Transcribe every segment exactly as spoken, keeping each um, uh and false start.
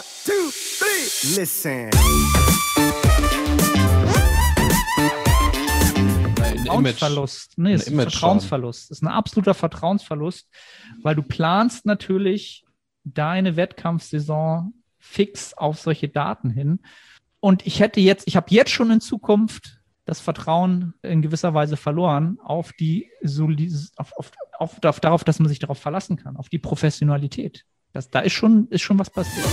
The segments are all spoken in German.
two, three, listen. Vertrauensverlust. Nee, es ist ein Vertrauensverlust. Das ist ein absoluter Vertrauensverlust, weil du planst natürlich deine Wettkampfsaison fix auf solche Daten hin. Und ich hätte jetzt, ich habe jetzt schon in Zukunft das Vertrauen in gewisser Weise verloren auf die auf, auf, auf, auf darauf, dass man sich darauf verlassen kann, auf die Professionalität. Das, da ist schon, ist schon was passiert.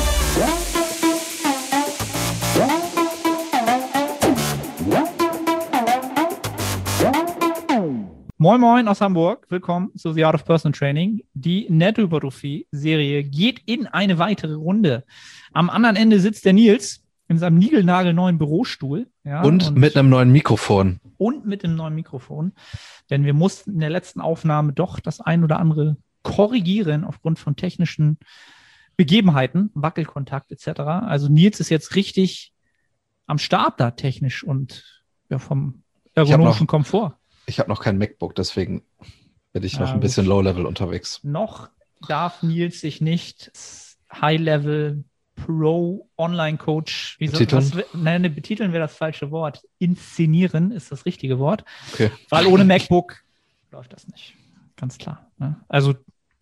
Moin Moin aus Hamburg, willkommen zu The Art of Personal Training. Die Nettohypertrophie-Serie geht in eine weitere Runde. Am anderen Ende sitzt der Nils in seinem niegelnagelneuen Bürostuhl. Ja, und, und mit einem neuen Mikrofon. Und mit einem neuen Mikrofon. Denn wir mussten in der letzten Aufnahme doch das ein oder andere korrigieren aufgrund von technischen Begebenheiten, Wackelkontakt et cetera. Also Nils ist jetzt richtig am Start da technisch und ja, vom ergonomischen Komfort. Ich habe noch kein MacBook, deswegen bin ich ja, noch ein bisschen Low-Level unterwegs. Noch darf Nils sich nicht High-Level Pro Online-Coach betiteln? Was, nein, betiteln wäre das falsche Wort. Inszenieren ist das richtige Wort. Okay. Weil ohne MacBook läuft das nicht. Ganz klar. Ne? Also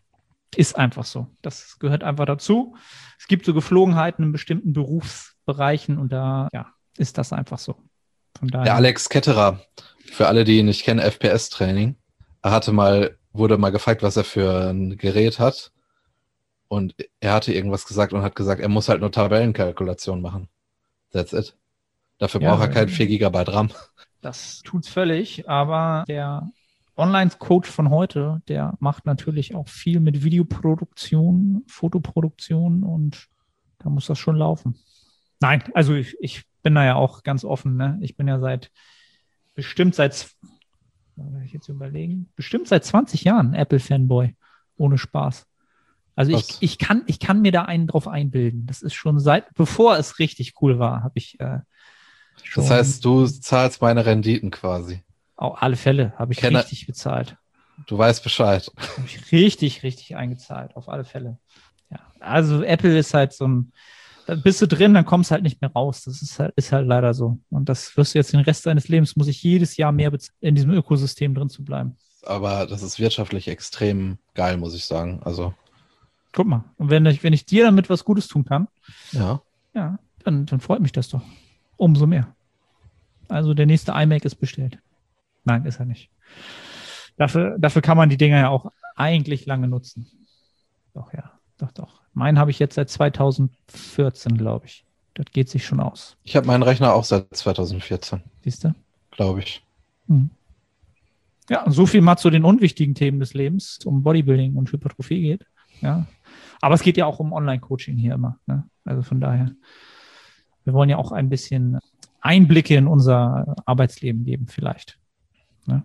ist einfach so. Das gehört einfach dazu. Es gibt so Geflogenheiten in bestimmten Berufsbereichen und da ja, ist das einfach so. Von daher. Der Alex Ketterer, für alle, die ihn nicht kennen, F P S-Training. Er hatte mal, wurde mal gefragt, was er für ein Gerät hat. Und er hatte irgendwas gesagt und hat gesagt, er muss halt nur Tabellenkalkulation machen. That's it. Dafür ja, braucht er kein vier Gigabyte RAM. Das tut's völlig, aber der Online-Coach von heute, der macht natürlich auch viel mit Videoproduktion, Fotoproduktion und da muss das schon laufen. Nein, also ich, ich bin da ja auch ganz offen. Ne? Ich bin ja seit bestimmt seit, will ich jetzt überlegen, bestimmt seit zwanzig Jahren Apple-Fanboy. Ohne Spaß. Also ich, ich, kann, ich kann mir da einen drauf einbilden. Das ist schon seit, bevor es richtig cool war, habe ich äh, schon. Das heißt, du zahlst meine Renditen quasi. Auf alle Fälle habe ich Kenne, richtig bezahlt. Du weißt Bescheid. Habe ich richtig, richtig eingezahlt, auf alle Fälle. Ja, also Apple ist halt so ein, da bist du drin, dann kommst du halt nicht mehr raus. Das ist halt, ist halt leider so. Und das wirst du jetzt den Rest deines Lebens, muss ich jedes Jahr mehr bezahlen, in diesem Ökosystem drin zu bleiben. Aber das ist wirtschaftlich extrem geil, muss ich sagen. Also guck mal, und wenn ich, wenn ich dir damit was Gutes tun kann, ja, ja dann, dann freut mich das doch. Umso mehr. Also der nächste iMac ist bestellt. Nein, ist er nicht. Dafür, dafür kann man die Dinger ja auch eigentlich lange nutzen. Doch, ja. Doch, doch. Meinen habe ich jetzt seit zweitausendvierzehn, glaube ich. Das geht sich schon aus. Ich habe meinen Rechner auch seit zweitausendvierzehn. Siehst du? Glaube ich. Hm. Ja, so viel mal zu den unwichtigen Themen des Lebens, um Bodybuilding und Hypertrophie geht. Ja. Aber es geht ja auch um Online-Coaching hier immer. Ne? Also von daher, wir wollen ja auch ein bisschen Einblicke in unser Arbeitsleben geben vielleicht. Ne?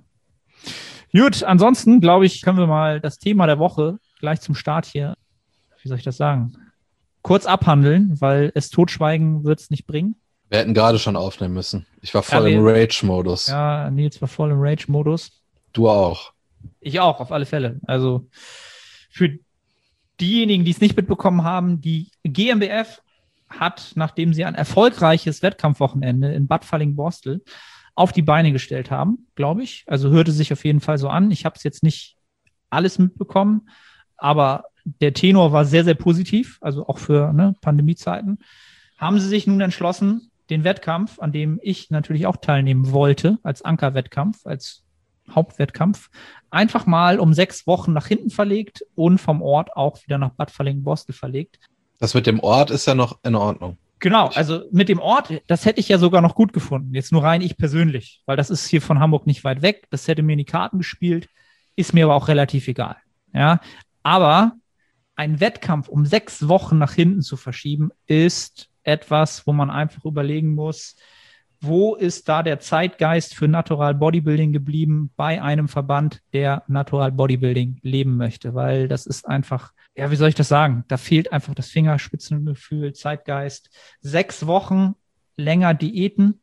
Gut, ansonsten glaube ich, können wir mal das Thema der Woche gleich zum Start hier, wie soll ich das sagen, kurz abhandeln, weil es Totschweigen wird es nicht bringen. Wir hätten gerade schon aufnehmen müssen. Ich war voll ja, im Rage-Modus. Ja, Nils war voll im Rage-Modus. Du auch. Ich auch, auf alle Fälle. Also für diejenigen, die es nicht mitbekommen haben, die G m B F hat, nachdem sie ein erfolgreiches Wettkampfwochenende in Bad Falling-Borstel auf die Beine gestellt haben, glaube ich. Also hörte sich auf jeden Fall so an. Ich habe es jetzt nicht alles mitbekommen, aber der Tenor war sehr, sehr positiv, also auch für ne, Pandemiezeiten. Haben sie sich nun entschlossen, den Wettkampf, an dem ich natürlich auch teilnehmen wollte, als Ankerwettkampf, als Hauptwettkampf, einfach mal um sechs Wochen nach hinten verlegt und vom Ort auch wieder nach Bad Falling-Borstel verlegt. Das mit dem Ort ist ja noch in Ordnung. Genau, also mit dem Ort, das hätte ich ja sogar noch gut gefunden. Jetzt nur rein ich persönlich, weil das ist hier von Hamburg nicht weit weg. Das hätte mir in die Karten gespielt, ist mir aber auch relativ egal. Ja, aber ein Wettkampf um sechs Wochen nach hinten zu verschieben, ist etwas, wo man einfach überlegen muss, wo ist da der Zeitgeist für Natural Bodybuilding geblieben bei einem Verband, der Natural Bodybuilding leben möchte? Weil das ist einfach, ja, wie soll ich das sagen? Da fehlt einfach das Fingerspitzengefühl, Zeitgeist. Sechs Wochen länger Diäten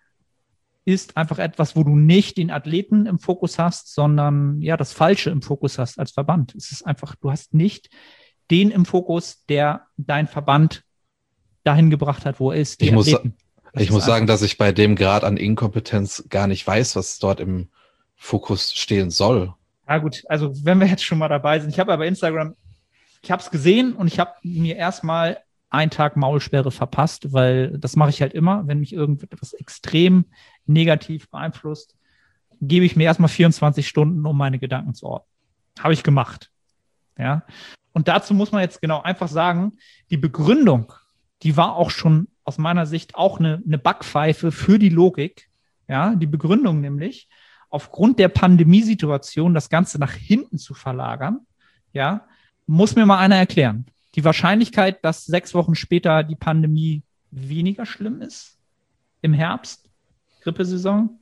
ist einfach etwas, wo du nicht den Athleten im Fokus hast, sondern ja das Falsche im Fokus hast als Verband. Es ist einfach, du hast nicht den im Fokus, der dein Verband dahin gebracht hat, wo er ist. Ich muss, Athleten. ich muss sagen, dass ich bei dem Grad an Inkompetenz gar nicht weiß, was dort im Fokus stehen soll. Ja gut, also wenn wir jetzt schon mal dabei sind, ich habe ja bei Instagram, ich habe es gesehen und ich habe mir erstmal einen Tag Maulsperre verpasst, weil das mache ich halt immer, wenn mich irgendetwas extrem negativ beeinflusst, gebe ich mir erstmal vierundzwanzig Stunden, um meine Gedanken zu ordnen. Habe ich gemacht. Ja. Und dazu muss man jetzt genau einfach sagen, die Begründung, die war auch schon aus meiner Sicht auch eine, eine Backpfeife für die Logik. Ja, die Begründung nämlich, aufgrund der Pandemiesituation das Ganze nach hinten zu verlagern, ja, muss mir mal einer erklären. Die Wahrscheinlichkeit, dass sechs Wochen später die Pandemie weniger schlimm ist, im Herbst, Grippesaison,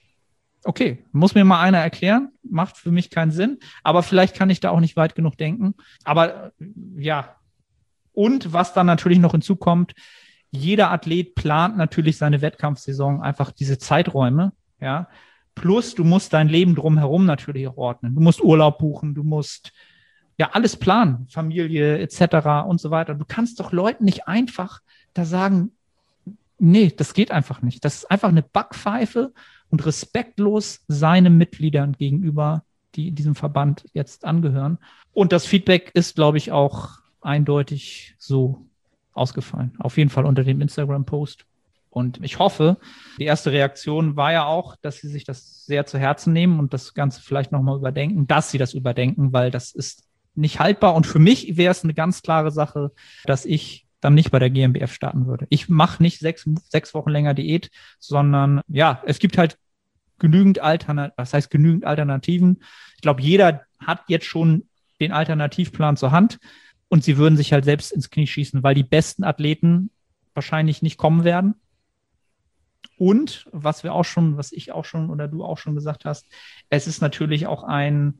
okay, muss mir mal einer erklären, macht für mich keinen Sinn, aber vielleicht kann ich da auch nicht weit genug denken. Aber ja, und was dann natürlich noch hinzukommt, jeder Athlet plant natürlich seine Wettkampfsaison, einfach diese Zeiträume, ja, plus du musst dein Leben drumherum natürlich auch ordnen. Du musst Urlaub buchen, du musst ja alles planen, Familie et cetera und so weiter. Du kannst doch Leuten nicht einfach da sagen, nee, das geht einfach nicht. Das ist einfach eine Backpfeife und respektlos seinen Mitgliedern gegenüber, die diesem Verband jetzt angehören. Und das Feedback ist, glaube ich, auch eindeutig so ausgefallen. Auf jeden Fall unter dem Instagram-Post. Und ich hoffe, die erste Reaktion war ja auch, dass sie sich das sehr zu Herzen nehmen und das Ganze vielleicht nochmal überdenken, dass sie das überdenken, weil das ist nicht haltbar. Und für mich wäre es eine ganz klare Sache, dass ich dann nicht bei der G m B F starten würde. Ich mache nicht sechs, sechs Wochen länger Diät, sondern ja, es gibt halt genügend Alternativen, was heißt genügend Alternativen. Ich glaube, jeder hat jetzt schon den Alternativplan zur Hand und sie würden sich halt selbst ins Knie schießen, weil die besten Athleten wahrscheinlich nicht kommen werden. Und was wir auch schon, was ich auch schon oder du auch schon gesagt hast, es ist natürlich auch ein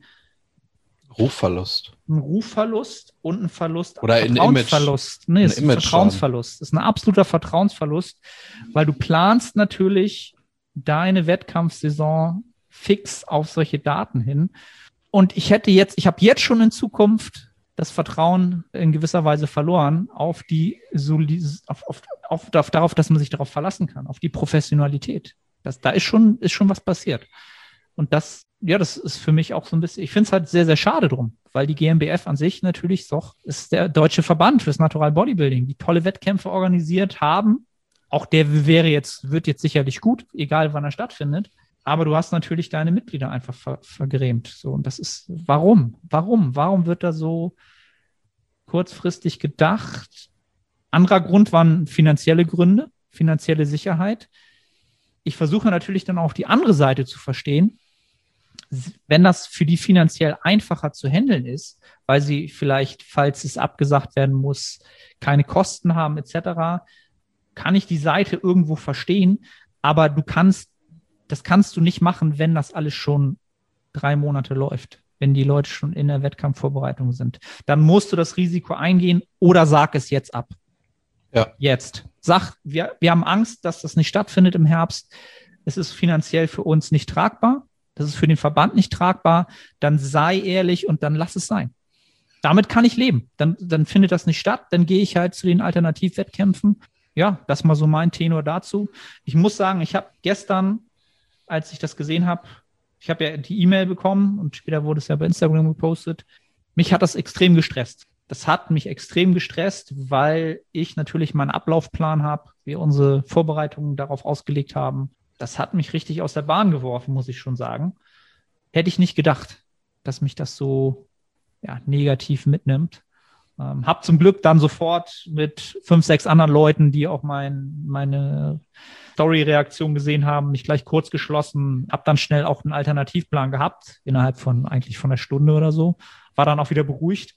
Rufverlust. Ein Rufverlust und ein Verlust. Oder ein Vertrauensverlust. Image. Nee, es ist ein Vertrauensverlust. Es ist ein absoluter Vertrauensverlust, weil du planst natürlich deine Wettkampfsaison fix auf solche Daten hin. Und ich hätte jetzt, ich habe jetzt schon in Zukunft das Vertrauen in gewisser Weise verloren auf die auf, auf, auf, auf darauf, dass man sich darauf verlassen kann, auf die Professionalität. Das, da ist schon, ist schon was passiert. Und das, ja, das ist für mich auch so ein bisschen, ich finde es halt sehr, sehr schade drum, weil die G m B F an sich natürlich doch ist der deutsche Verband fürs Natural Bodybuilding, die tolle Wettkämpfe organisiert haben. Auch der wäre jetzt, wird jetzt sicherlich gut, egal wann er stattfindet. Aber du hast natürlich deine Mitglieder einfach ver- vergrämt. So, und das ist, warum? Warum? Warum wird da so kurzfristig gedacht? Anderer Grund waren finanzielle Gründe, finanzielle Sicherheit. Ich versuche natürlich dann auch die andere Seite zu verstehen. Wenn das für die finanziell einfacher zu handeln ist, weil sie vielleicht, falls es abgesagt werden muss, keine Kosten haben et cetera, kann ich die Seite irgendwo verstehen. Aber du kannst Das kannst du nicht machen, wenn das alles schon drei Monate läuft, wenn die Leute schon in der Wettkampfvorbereitung sind. Dann musst du das Risiko eingehen oder sag es jetzt ab. Ja. Jetzt. Sag, wir, wir haben Angst, dass das nicht stattfindet im Herbst. Es ist finanziell für uns nicht tragbar. Das ist für den Verband nicht tragbar. Dann sei ehrlich und dann lass es sein. Damit kann ich leben. Dann, dann findet das nicht statt. Dann gehe ich halt zu den Alternativwettkämpfen. Ja, das mal so mein Tenor dazu. Ich muss sagen, ich habe gestern, als ich das gesehen habe, ich habe ja die E-Mail bekommen und später wurde es ja bei Instagram gepostet, mich hat das extrem gestresst. Das hat mich extrem gestresst, weil ich natürlich meinen Ablaufplan habe, wir unsere Vorbereitungen darauf ausgelegt haben. Das hat mich richtig aus der Bahn geworfen, muss ich schon sagen. Hätte ich nicht gedacht, dass mich das so ja, negativ mitnimmt. Ähm, hab zum Glück dann sofort mit fünf, sechs anderen Leuten, die auch mein, meine Story-Reaktion gesehen haben, mich gleich kurz geschlossen, hab dann schnell auch einen Alternativplan gehabt, innerhalb von eigentlich von einer Stunde oder so, war dann auch wieder beruhigt.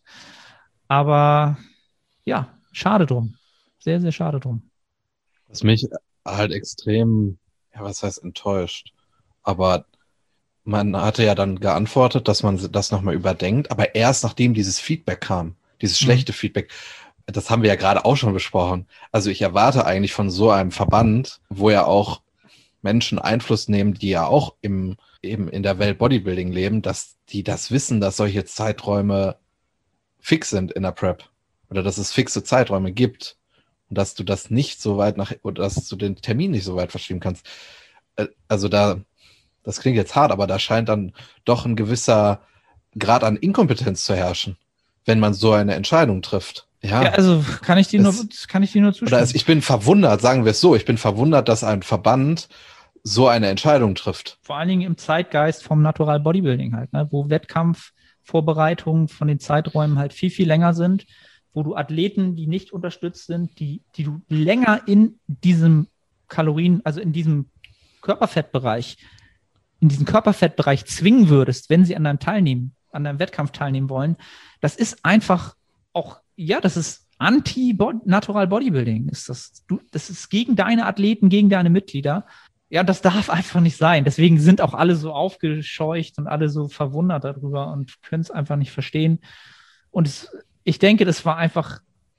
Aber ja, schade drum. Sehr, sehr schade drum. Was mich halt extrem, ja, was heißt enttäuscht, aber man hatte ja dann geantwortet, dass man das nochmal überdenkt, aber erst nachdem dieses Feedback kam, dieses schlechte mhm. Feedback, das haben wir ja gerade auch schon besprochen. Also ich erwarte eigentlich von so einem Verband, wo ja auch Menschen Einfluss nehmen, die ja auch im, eben in der Welt Bodybuilding leben, dass die das wissen, dass solche Zeiträume fix sind in der Prep oder dass es fixe Zeiträume gibt. Und und dass du das nicht so weit nach, oder dass du den Termin nicht so weit verschieben kannst. Also da, das klingt jetzt hart, aber da scheint dann doch ein gewisser Grad an Inkompetenz zu herrschen, wenn man so eine Entscheidung trifft. Ja, ja also kann ich dir nur, kann ich dir nur zustimmen. Oder es, ich bin verwundert, sagen wir es so, ich bin verwundert, dass ein Verband so eine Entscheidung trifft. Vor allen Dingen im Zeitgeist vom Natural Bodybuilding halt, ne, wo Wettkampfvorbereitungen von den Zeiträumen halt viel, viel länger sind, wo du Athleten, die nicht unterstützt sind, die, die du länger in diesem Kalorien, also in diesem Körperfettbereich, in diesem Körperfettbereich zwingen würdest, wenn sie an deinem teilnehmen, an deinem Wettkampf teilnehmen wollen. Das ist einfach auch, ja, das ist Anti-Natural Bodybuilding. Ist das, du, das ist gegen deine Athleten, gegen deine Mitglieder. Ja, das darf einfach nicht sein. Deswegen sind auch alle so aufgescheucht und alle so verwundert darüber und können es einfach nicht verstehen. Und es, ich denke, das war einfach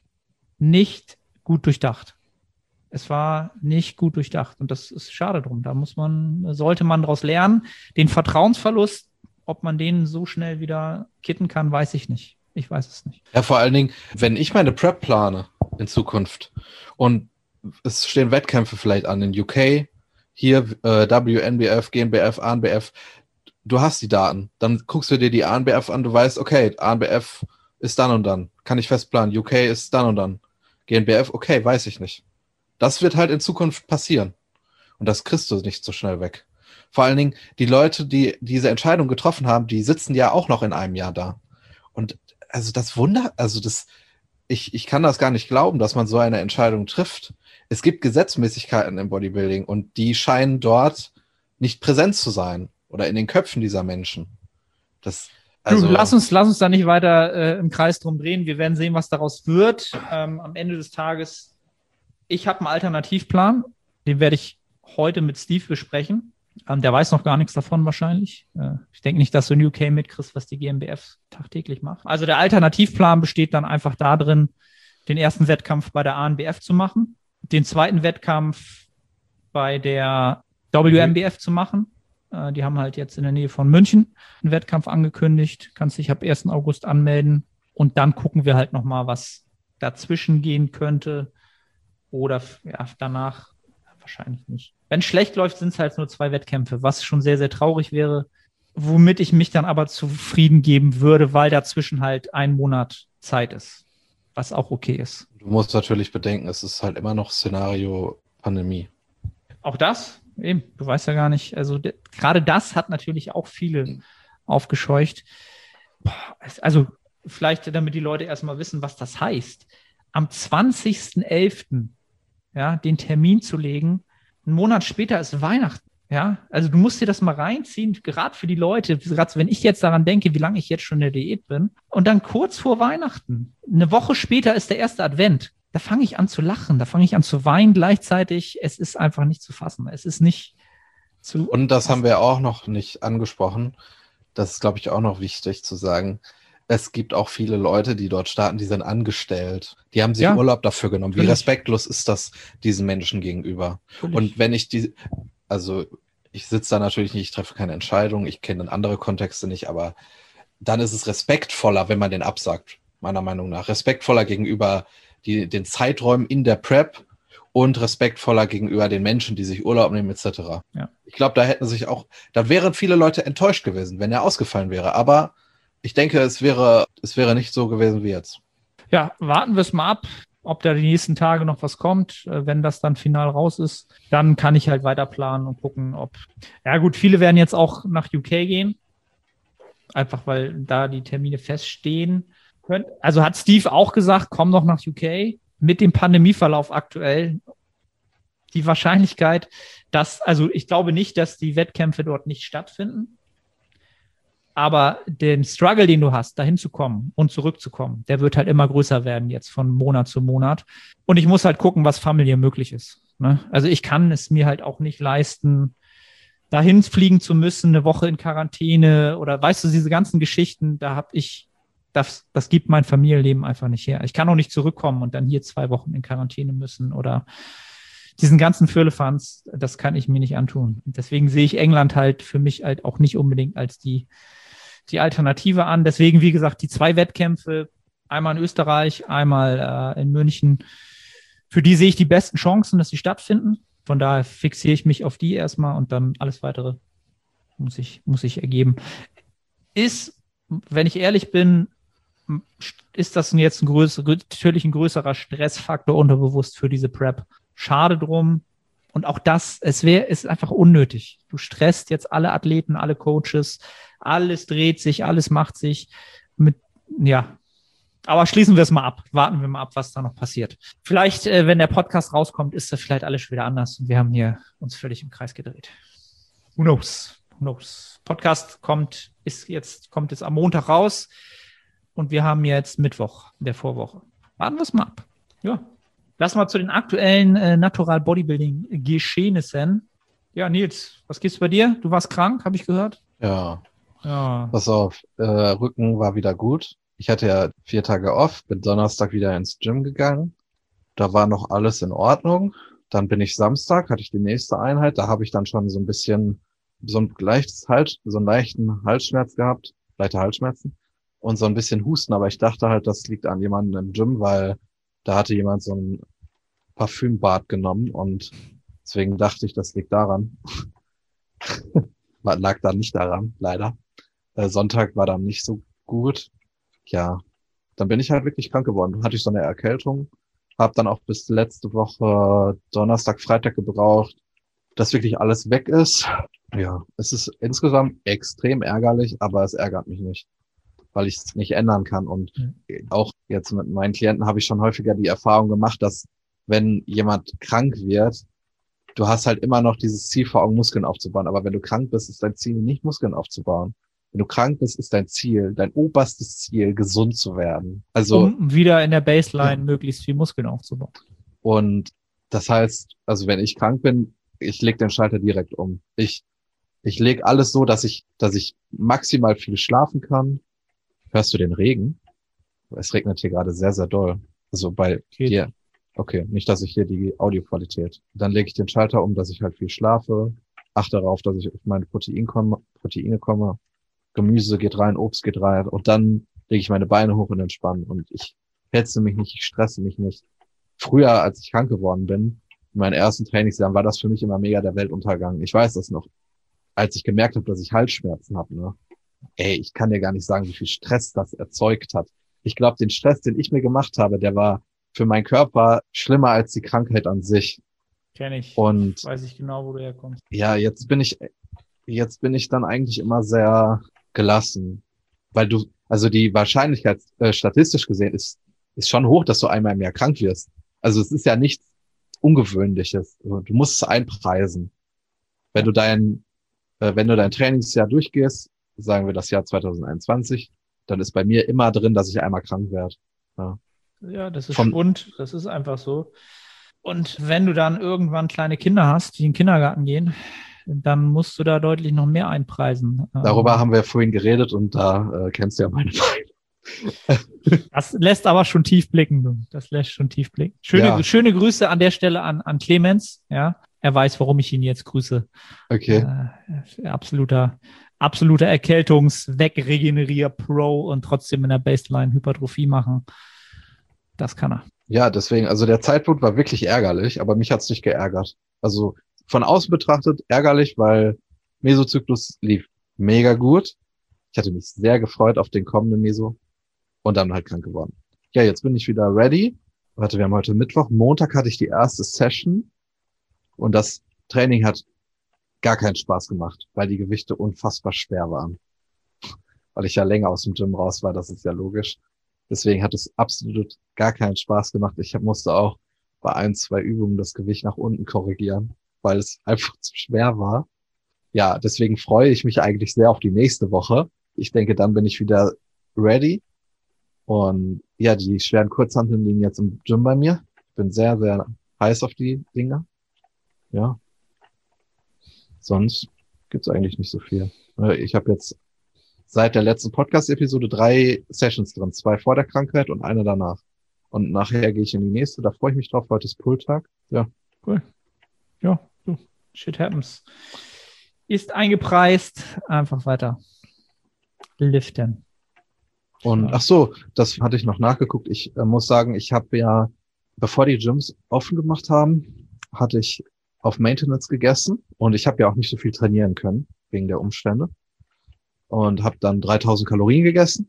nicht gut durchdacht. Es war nicht gut durchdacht und das ist schade drum. Da muss man, sollte man daraus lernen. Den Vertrauensverlust, ob man den so schnell wieder kitten kann, weiß ich nicht. Ich weiß es nicht. Ja, vor allen Dingen, wenn ich meine Prep plane in Zukunft und es stehen Wettkämpfe vielleicht an in U K, hier äh, W N B F, G N B F, A N B F, du hast die Daten, dann guckst du dir die A N B F an, du weißt, okay, A N B F ist dann und dann, kann ich festplanen, U K ist dann und dann, G N B F, okay, weiß ich nicht. Das wird halt in Zukunft passieren und das kriegst du nicht so schnell weg. Vor allen Dingen, die Leute, die diese Entscheidung getroffen haben, die sitzen ja auch noch in einem Jahr da. Und also das Wunder, also das, ich, ich kann das gar nicht glauben, dass man so eine Entscheidung trifft. Es gibt Gesetzmäßigkeiten im Bodybuilding und die scheinen dort nicht präsent zu sein oder in den Köpfen dieser Menschen. Das, also du, lass uns, lass uns da nicht weiter äh, im Kreis drum drehen. Wir werden sehen, was daraus wird. Ähm, am Ende des Tages, ich habe einen Alternativplan, den werde ich heute mit Steve besprechen. Ähm, der weiß noch gar nichts davon wahrscheinlich. Äh, ich denke nicht, dass du in U K mitkriegst, was die G N B F tagtäglich macht. Also der Alternativplan besteht dann einfach darin, den ersten Wettkampf bei der A N B F zu machen, den zweiten Wettkampf bei der W M B F zu machen. Äh, die haben halt jetzt in der Nähe von München einen Wettkampf angekündigt. Kannst dich ab ersten August anmelden. Und dann gucken wir halt nochmal, was dazwischen gehen könnte. Oder ja, danach wahrscheinlich nicht. Wenn es schlecht läuft, sind es halt nur zwei Wettkämpfe, was schon sehr, sehr traurig wäre. Womit ich mich dann aber zufrieden geben würde, weil dazwischen halt ein Monat Zeit ist. Was auch okay ist. Du musst natürlich bedenken, es ist halt immer noch Szenario Pandemie. Auch das, eben, du weißt ja gar nicht, also de, gerade das hat natürlich auch viele aufgescheucht. Also vielleicht, damit die Leute erstmal wissen, was das heißt. Am zwanzigsten elften ja, den Termin zu legen, einen Monat später ist Weihnachten. Ja, also du musst dir das mal reinziehen, gerade für die Leute, gerade wenn ich jetzt daran denke, wie lange ich jetzt schon in der Diät bin. Und dann kurz vor Weihnachten, eine Woche später ist der erste Advent. Da fange ich an zu lachen, da fange ich an zu weinen gleichzeitig. Es ist einfach nicht zu fassen. Es ist nicht zu Und das fassen. haben wir auch noch nicht angesprochen. Das ist, glaube ich, auch noch wichtig zu sagen. Es gibt auch viele Leute, die dort starten, die sind angestellt. Die haben sich Ja, Urlaub dafür genommen. Wie natürlich. respektlos ist das diesen Menschen gegenüber? Natürlich. Und wenn ich die, also ich sitze da natürlich nicht, ich treffe keine Entscheidung, ich kenne andere Kontexte nicht, aber dann ist es respektvoller, wenn man den absagt, meiner Meinung nach. Respektvoller gegenüber die, den Zeiträumen in der Prep und respektvoller gegenüber den Menschen, die sich Urlaub nehmen, et cetera. Ja. Ich glaube, da hätten sich auch, da wären viele Leute enttäuscht gewesen, wenn er ausgefallen wäre. Aber ich denke, es wäre, es wäre nicht so gewesen wie jetzt. Ja, warten wir es mal ab, ob da die nächsten Tage noch was kommt. Äh, Wenn das dann final raus ist, dann kann ich halt weiter planen und gucken, ob... Ja gut, viele werden jetzt auch nach U K gehen, einfach weil da die Termine feststehen können. Also hat Steve auch gesagt, komm noch nach U K. Mit dem Pandemieverlauf aktuell die Wahrscheinlichkeit, dass... Also ich glaube nicht, dass die Wettkämpfe dort nicht stattfinden. Aber den Struggle, den du hast, dahin zu kommen und zurückzukommen, der wird halt immer größer werden jetzt von Monat zu Monat. Und ich muss halt gucken, was familiär möglich ist. Ne? Also ich kann es mir halt auch nicht leisten, dahin fliegen zu müssen, eine Woche in Quarantäne oder weißt du, diese ganzen Geschichten, da habe ich, das, das gibt mein Familienleben einfach nicht her. Ich kann auch nicht zurückkommen und dann hier zwei Wochen in Quarantäne müssen oder diesen ganzen Firlefanz, das kann ich mir nicht antun. Und deswegen sehe ich England halt für mich halt auch nicht unbedingt als die die Alternative an. Deswegen, wie gesagt, die zwei Wettkämpfe, einmal in Österreich, einmal äh, in München, für die sehe ich die besten Chancen, dass sie stattfinden. Von daher fixiere ich mich auf die erstmal und dann alles weitere muss ich, muss ich ergeben. Ist, wenn ich ehrlich bin, ist das jetzt ein größer, natürlich ein größerer Stressfaktor unterbewusst für diese Prep. Schade drum. Und auch das, es wäre, ist einfach unnötig. Du stresst jetzt alle Athleten, alle Coaches, alles dreht sich, alles macht sich mit, ja. Aber schließen wir es mal ab. Warten wir mal ab, was da noch passiert. Vielleicht, äh, wenn der Podcast rauskommt, ist das vielleicht alles schon wieder anders und wir haben hier uns völlig im Kreis gedreht. Who knows? Who knows? Podcast kommt, ist jetzt, kommt jetzt am Montag raus und wir haben jetzt Mittwoch in der Vorwoche. Warten wir es mal ab. Ja. Lass mal zu den aktuellen äh, Natural Bodybuilding Geschehnissen. Ja, Nils, was gibt's bei dir? Du warst krank, habe ich gehört. Ja. Ja. Pass auf, äh, Rücken war wieder gut. Ich hatte ja vier Tage off, bin Donnerstag wieder ins Gym gegangen. Da war noch alles in Ordnung. Dann bin ich Samstag, hatte ich die nächste Einheit. Da habe ich dann schon so ein bisschen, so ein leichtes Hals, so einen leichten Halsschmerz gehabt, leichte Halsschmerzen und so ein bisschen Husten. Aber ich dachte halt, das liegt an jemandem im Gym, weil da hatte jemand so ein Parfümbad genommen und deswegen dachte ich, das liegt daran. Lag da nicht daran, leider. Äh, Sonntag war dann nicht so gut. Ja, dann bin ich halt wirklich krank geworden. Dann hatte ich so eine Erkältung, habe dann auch bis letzte Woche Donnerstag, Freitag gebraucht, dass wirklich alles weg ist. Ja, es ist insgesamt extrem ärgerlich, aber es ärgert mich nicht, weil ich es nicht ändern kann. Und mhm. auch jetzt mit meinen Klienten habe ich schon häufiger die Erfahrung gemacht, dass wenn jemand krank wird, du hast halt immer noch dieses Ziel vor Augen, Muskeln aufzubauen. Aber wenn du krank bist, ist dein Ziel nicht, Muskeln aufzubauen. Wenn du krank bist, ist dein Ziel, dein oberstes Ziel, gesund zu werden. Also um wieder in der Baseline ja. möglichst viel Muskeln aufzubauen. Und das heißt, also wenn ich krank bin, ich lege den Schalter direkt um. Ich ich lege alles so, dass ich dass ich maximal viel schlafen kann. Hörst du den Regen? Es regnet hier gerade sehr, sehr doll. Also bei Geht. dir. Okay, nicht, dass ich hier die Audioqualität. Dann lege ich den Schalter um, dass ich halt viel schlafe. Achte darauf, dass ich auf meine Protein komme, Proteine komme. Gemüse geht rein, Obst geht rein und dann lege ich meine Beine hoch und entspanne und ich hetze mich nicht, ich stresse mich nicht. Früher, als ich krank geworden bin, in meinen ersten Trainingsjahren, war das für mich immer mega der Weltuntergang. Ich weiß das noch, als ich gemerkt habe, dass ich Halsschmerzen habe. Ne? Ey, ich kann dir gar nicht sagen, wie viel Stress das erzeugt hat. Ich glaube, den Stress, den ich mir gemacht habe, der war für meinen Körper schlimmer als die Krankheit an sich. Kenn ich. Und weiß ich genau, wo du herkommst. Ja, jetzt bin ich, jetzt bin ich dann eigentlich immer sehr gelassen, weil du, also die Wahrscheinlichkeit äh, statistisch gesehen ist ist schon hoch, dass du einmal im Jahr krank wirst. Also es ist ja nichts Ungewöhnliches. Du musst es einpreisen. Wenn du dein, äh, wenn du dein Trainingsjahr durchgehst, sagen wir das Jahr zwanzig einundzwanzig, dann ist bei mir immer drin, dass ich einmal krank werde. Ja, ja das ist Von, Schwund, das ist einfach so. Und wenn du dann irgendwann kleine Kinder hast, die in den Kindergarten gehen, dann musst du da deutlich noch mehr einpreisen. Darüber ähm, haben wir vorhin geredet und da äh, kennst du ja meine Meinung. Das lässt aber schon tief blicken. Du. Das lässt schon tief blicken. Schöne, ja. schöne Grüße an der Stelle an, an Clemens. Ja, er weiß, warum ich ihn jetzt grüße. Okay. Äh, absoluter, absoluter Erkältungs-Wegregenerier-Pro und trotzdem in der Baseline Hypertrophie machen. Das kann er. Ja, deswegen, also der Zeitpunkt war wirklich ärgerlich, aber mich hat's nicht geärgert. Also von außen betrachtet ärgerlich, weil Mesozyklus lief mega gut. Ich hatte mich sehr gefreut auf den kommenden Meso und dann halt krank geworden. Ja, jetzt bin ich wieder ready. Warte, wir haben heute Mittwoch. Montag hatte ich die erste Session und das Training hat gar keinen Spaß gemacht, weil die Gewichte unfassbar schwer waren. Weil ich ja länger aus dem Gym raus war, das ist ja logisch. Deswegen hat es absolut gar keinen Spaß gemacht. Ich musste auch bei ein, zwei Übungen das Gewicht nach unten korrigieren, weil es einfach zu schwer war. Ja, deswegen freue ich mich eigentlich sehr auf die nächste Woche. Ich denke, dann bin ich wieder ready. Und ja, die schweren Kurzhanteln liegen jetzt im Gym bei mir. Ich bin sehr, sehr heiß auf die Dinger. Ja. Sonst gibt's eigentlich nicht so viel. Ich habe jetzt seit der letzten Podcast-Episode drei Sessions drin. Zwei vor der Krankheit und eine danach. Und nachher gehe ich in die nächste. Da freue ich mich drauf. Heute ist Pull-Tag. Ja. Cool. Ja, du. Shit happens. Ist eingepreist. Einfach weiter liften. Und ach so, das hatte ich noch nachgeguckt. Ich äh, muss sagen, ich habe ja bevor die Gyms offen gemacht haben, hatte ich auf Maintenance gegessen und ich habe ja auch nicht so viel trainieren können wegen der Umstände und habe dann dreitausend Kalorien gegessen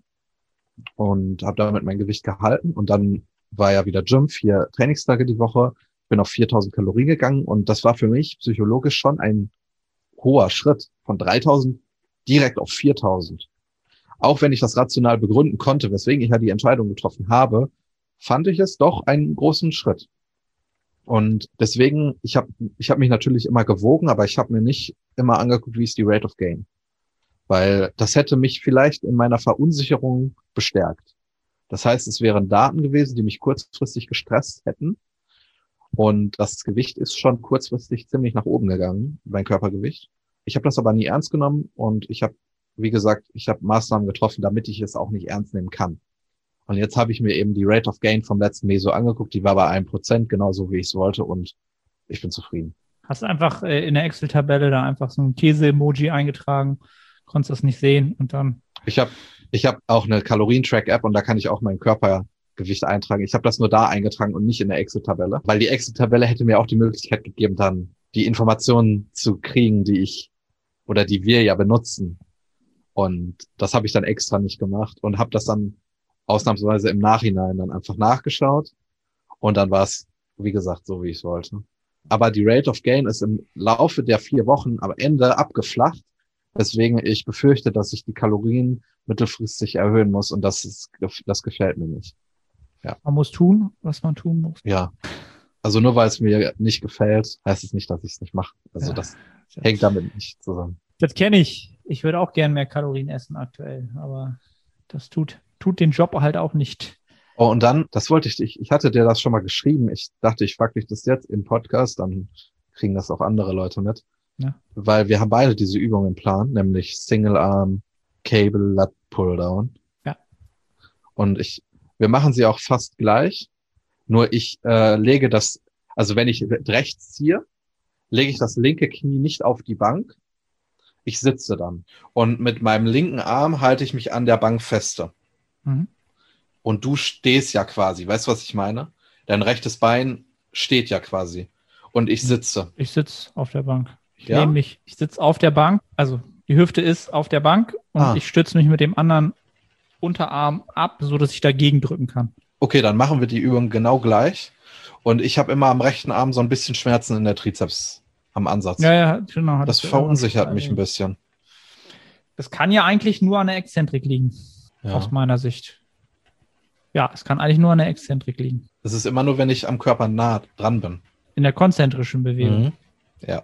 und habe damit mein Gewicht gehalten und dann war ja wieder Gym, vier Trainingstage die Woche, bin auf viertausend Kalorien gegangen und das war für mich psychologisch schon ein hoher Schritt von dreitausend direkt auf viertausend. Auch wenn ich das rational begründen konnte, weswegen ich ja die Entscheidung getroffen habe, fand ich es doch einen großen Schritt. Und deswegen, ich habe ich hab mich natürlich immer gewogen, aber ich habe mir nicht immer angeguckt, wie ist die Rate of Gain. Weil das hätte mich vielleicht in meiner Verunsicherung bestärkt. Das heißt, es wären Daten gewesen, die mich kurzfristig gestresst hätten. Und das Gewicht ist schon kurzfristig ziemlich nach oben gegangen, mein Körpergewicht. Ich habe das aber nie ernst genommen und ich habe, wie gesagt, ich habe Maßnahmen getroffen, damit ich es auch nicht ernst nehmen kann. Und jetzt habe ich mir eben die Rate of Gain vom letzten Meso angeguckt, die war bei einem Prozent, genauso wie ich es wollte und ich bin zufrieden. Hast einfach äh, in der Excel-Tabelle da einfach so ein Käse-Emoji eingetragen, konntest das nicht sehen und dann... Ich habe ich hab auch eine Kalorien-Track-App und da kann ich auch mein Körpergewicht eintragen. Ich habe das nur da eingetragen und nicht in der Excel-Tabelle, weil die Excel-Tabelle hätte mir auch die Möglichkeit gegeben, dann die Informationen zu kriegen, die ich oder die wir ja benutzen. Und das habe ich dann extra nicht gemacht und habe das dann ausnahmsweise im Nachhinein dann einfach nachgeschaut und dann war es, wie gesagt, so wie ich es wollte. Aber die Rate of Gain ist im Laufe der vier Wochen am Ende abgeflacht, weswegen ich befürchte, dass ich die Kalorien mittelfristig erhöhen muss und das ist, das gefällt mir nicht. Ja. Man muss tun, was man tun muss. Ja, also nur weil es mir nicht gefällt, heißt es nicht, dass ich es nicht mache. Also ja, das ja. hängt damit nicht zusammen. Das kenne ich. Ich würde auch gern mehr Kalorien essen aktuell, aber das tut tut den Job halt auch nicht. Oh, und dann, das wollte ich, ich, ich hatte dir das schon mal geschrieben. Ich dachte, ich frage dich das jetzt im Podcast, dann kriegen das auch andere Leute mit. Ja. Weil wir haben beide diese Übungen im Plan, nämlich Single Arm, Cable, Lat Pulldown. Ja. Und ich, wir machen sie auch fast gleich. Nur ich äh, lege das, also wenn ich rechts ziehe, lege ich das linke Knie nicht auf die Bank. Ich sitze dann. Und mit meinem linken Arm halte ich mich an der Bank feste. Mhm. Und du stehst ja quasi, weißt du, was ich meine? Dein rechtes Bein steht ja quasi. Und ich sitze. Ich sitze auf der Bank. Ich Ja? lehne mich, ich sitze auf der Bank, also die Hüfte ist auf der Bank und Ah. ich stütze mich mit dem anderen Unterarm ab, so dass ich dagegen drücken kann. Okay, dann machen wir die Übung genau gleich. Und ich habe immer am rechten Arm so ein bisschen Schmerzen in der Trizeps am Ansatz. Ja, ja, genau. Das verunsichert mich ein bisschen. Das kann ja eigentlich nur an der Exzentrik liegen, Ja. aus meiner Sicht. Ja, es kann eigentlich nur an der Exzentrik liegen. Das ist immer nur, wenn ich am Körper nah dran bin. In der konzentrischen Bewegung. Mhm. Ja.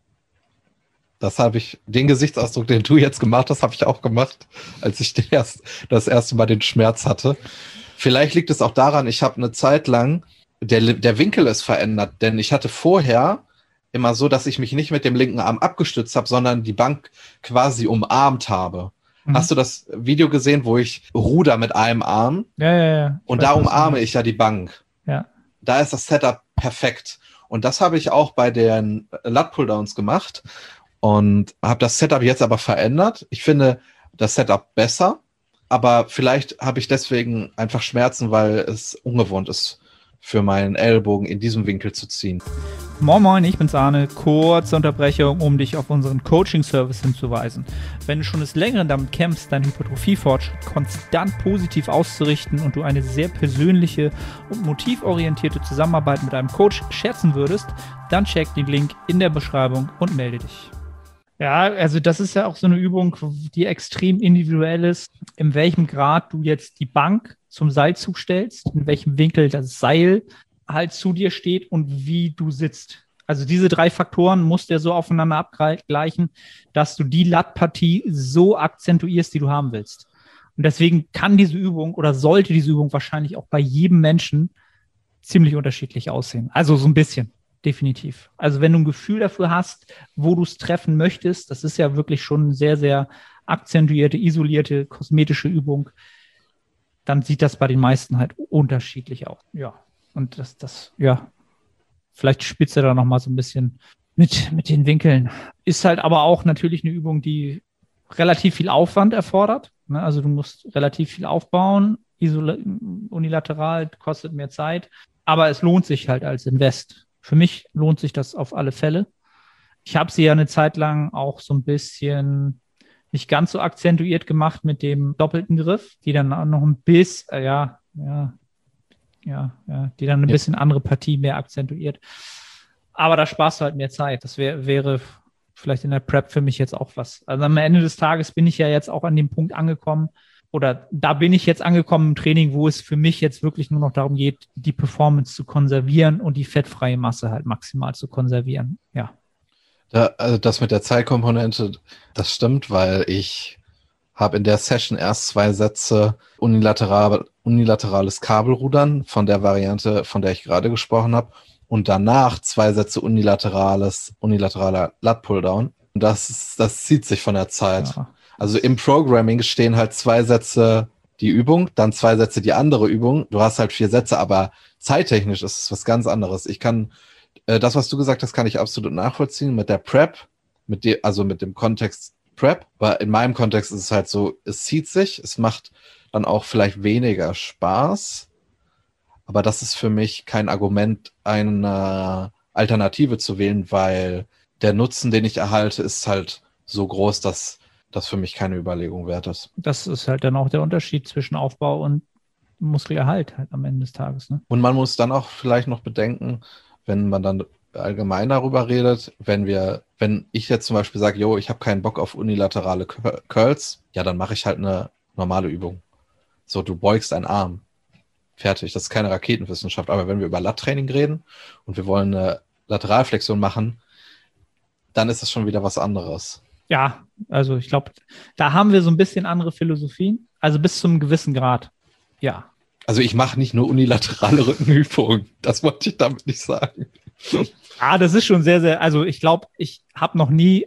Das habe ich, den Gesichtsausdruck, den du jetzt gemacht hast, habe ich auch gemacht, als ich den erst, das erste Mal den Schmerz hatte. Vielleicht liegt es auch daran, ich habe eine Zeit lang, der, der Winkel ist verändert, denn ich hatte vorher immer so, dass ich mich nicht mit dem linken Arm abgestützt habe, sondern die Bank quasi umarmt habe. Mhm. Hast du das Video gesehen, wo ich ruder mit einem Arm? Ja, ja, ja. Ich Und weiß, da was du umarme meinst. ich ja die Bank. Ja. Da ist das Setup perfekt. Und das habe ich auch bei den Lat-Pulldowns gemacht und habe das Setup jetzt aber verändert. Ich finde das Setup besser, aber vielleicht habe ich deswegen einfach Schmerzen, weil es ungewohnt ist, für meinen Ellbogen in diesem Winkel zu ziehen. Moin Moin, ich bin's Arne. Kurze Unterbrechung, um dich auf unseren Coaching-Service hinzuweisen. Wenn du schon des Längeren damit kämpfst, deinen Hypertrophie-Fortschritt konstant positiv auszurichten und du eine sehr persönliche und motivorientierte Zusammenarbeit mit einem Coach schätzen würdest, dann check den Link in der Beschreibung und melde dich. Ja, also das ist ja auch so eine Übung, die extrem individuell ist, in welchem Grad du jetzt die Bank zum Seilzug stellst, in welchem Winkel das Seil halt zu dir steht und wie du sitzt. Also diese drei Faktoren musst du ja so aufeinander abgleichen, dass du die Lattpartie so akzentuierst, die du haben willst. Und deswegen kann diese Übung oder sollte diese Übung wahrscheinlich auch bei jedem Menschen ziemlich unterschiedlich aussehen. Also so ein bisschen, definitiv. Also wenn du ein Gefühl dafür hast, wo du es treffen möchtest, das ist ja wirklich schon eine sehr, sehr akzentuierte, isolierte, kosmetische Übung, dann sieht das bei den meisten halt unterschiedlich aus. Ja. Und das, das, ja, vielleicht spitzt er da nochmal so ein bisschen mit, mit den Winkeln. Ist halt aber auch natürlich eine Übung, die relativ viel Aufwand erfordert. Ne? Also du musst relativ viel aufbauen, isol- unilateral, kostet mehr Zeit. Aber es lohnt sich halt als Invest. Für mich lohnt sich das auf alle Fälle. Ich habe sie ja eine Zeit lang auch so ein bisschen nicht ganz so akzentuiert gemacht mit dem doppelten Griff, die dann auch noch ein bisschen, äh, ja, ja, ja, ja, die dann ein Ja. bisschen andere Partie mehr akzentuiert. Aber da sparst du halt mehr Zeit. Das wär, wäre vielleicht in der Prep für mich jetzt auch was. Also am Ende des Tages bin ich ja jetzt auch an dem Punkt angekommen, oder da bin ich jetzt angekommen im Training, wo es für mich jetzt wirklich nur noch darum geht, die Performance zu konservieren und die fettfreie Masse halt maximal zu konservieren. Ja. Da, also das mit der Zeitkomponente, das stimmt, weil ich habe in der Session erst zwei Sätze unilateral, unilaterales Kabelrudern von der Variante, von der ich gerade gesprochen habe, und danach zwei Sätze unilaterales, unilateraler Lat-Pulldown. Und das, ist- das zieht sich von der Zeit. Ja. Also im Programming stehen halt zwei Sätze die Übung, dann zwei Sätze die andere Übung. Du hast halt vier Sätze, aber zeittechnisch ist es was ganz anderes. Ich kann, äh, das, was du gesagt hast, kann ich absolut nachvollziehen mit der Prep, mit dem, also mit dem Kontext Prep. Aber in meinem Kontext ist es halt so, es zieht sich, es macht dann auch vielleicht weniger Spaß. Aber das ist für mich kein Argument, eine Alternative zu wählen, weil der Nutzen, den ich erhalte, ist halt so groß, dass das für mich keine Überlegung wert ist. Das ist halt dann auch der Unterschied zwischen Aufbau und Muskelerhalt halt am Ende des Tages. Ne? Und man muss dann auch vielleicht noch bedenken, wenn man dann allgemein darüber redet, wenn wir, wenn ich jetzt zum Beispiel sage, jo, ich habe keinen Bock auf unilaterale Cur- Curls, ja, dann mache ich halt eine normale Übung. So, du beugst einen Arm. Fertig. Das ist keine Raketenwissenschaft. Aber wenn wir über Lat-Training reden und wir wollen eine Lateralflexion machen, dann ist das schon wieder was anderes. Ja, also ich glaube, da haben wir so ein bisschen andere Philosophien. Also bis zum gewissen Grad. Ja. Also ich mache nicht nur unilaterale Rückenübungen. Das wollte ich damit nicht sagen. Ah, das ist schon sehr, sehr, also ich glaube, ich habe noch nie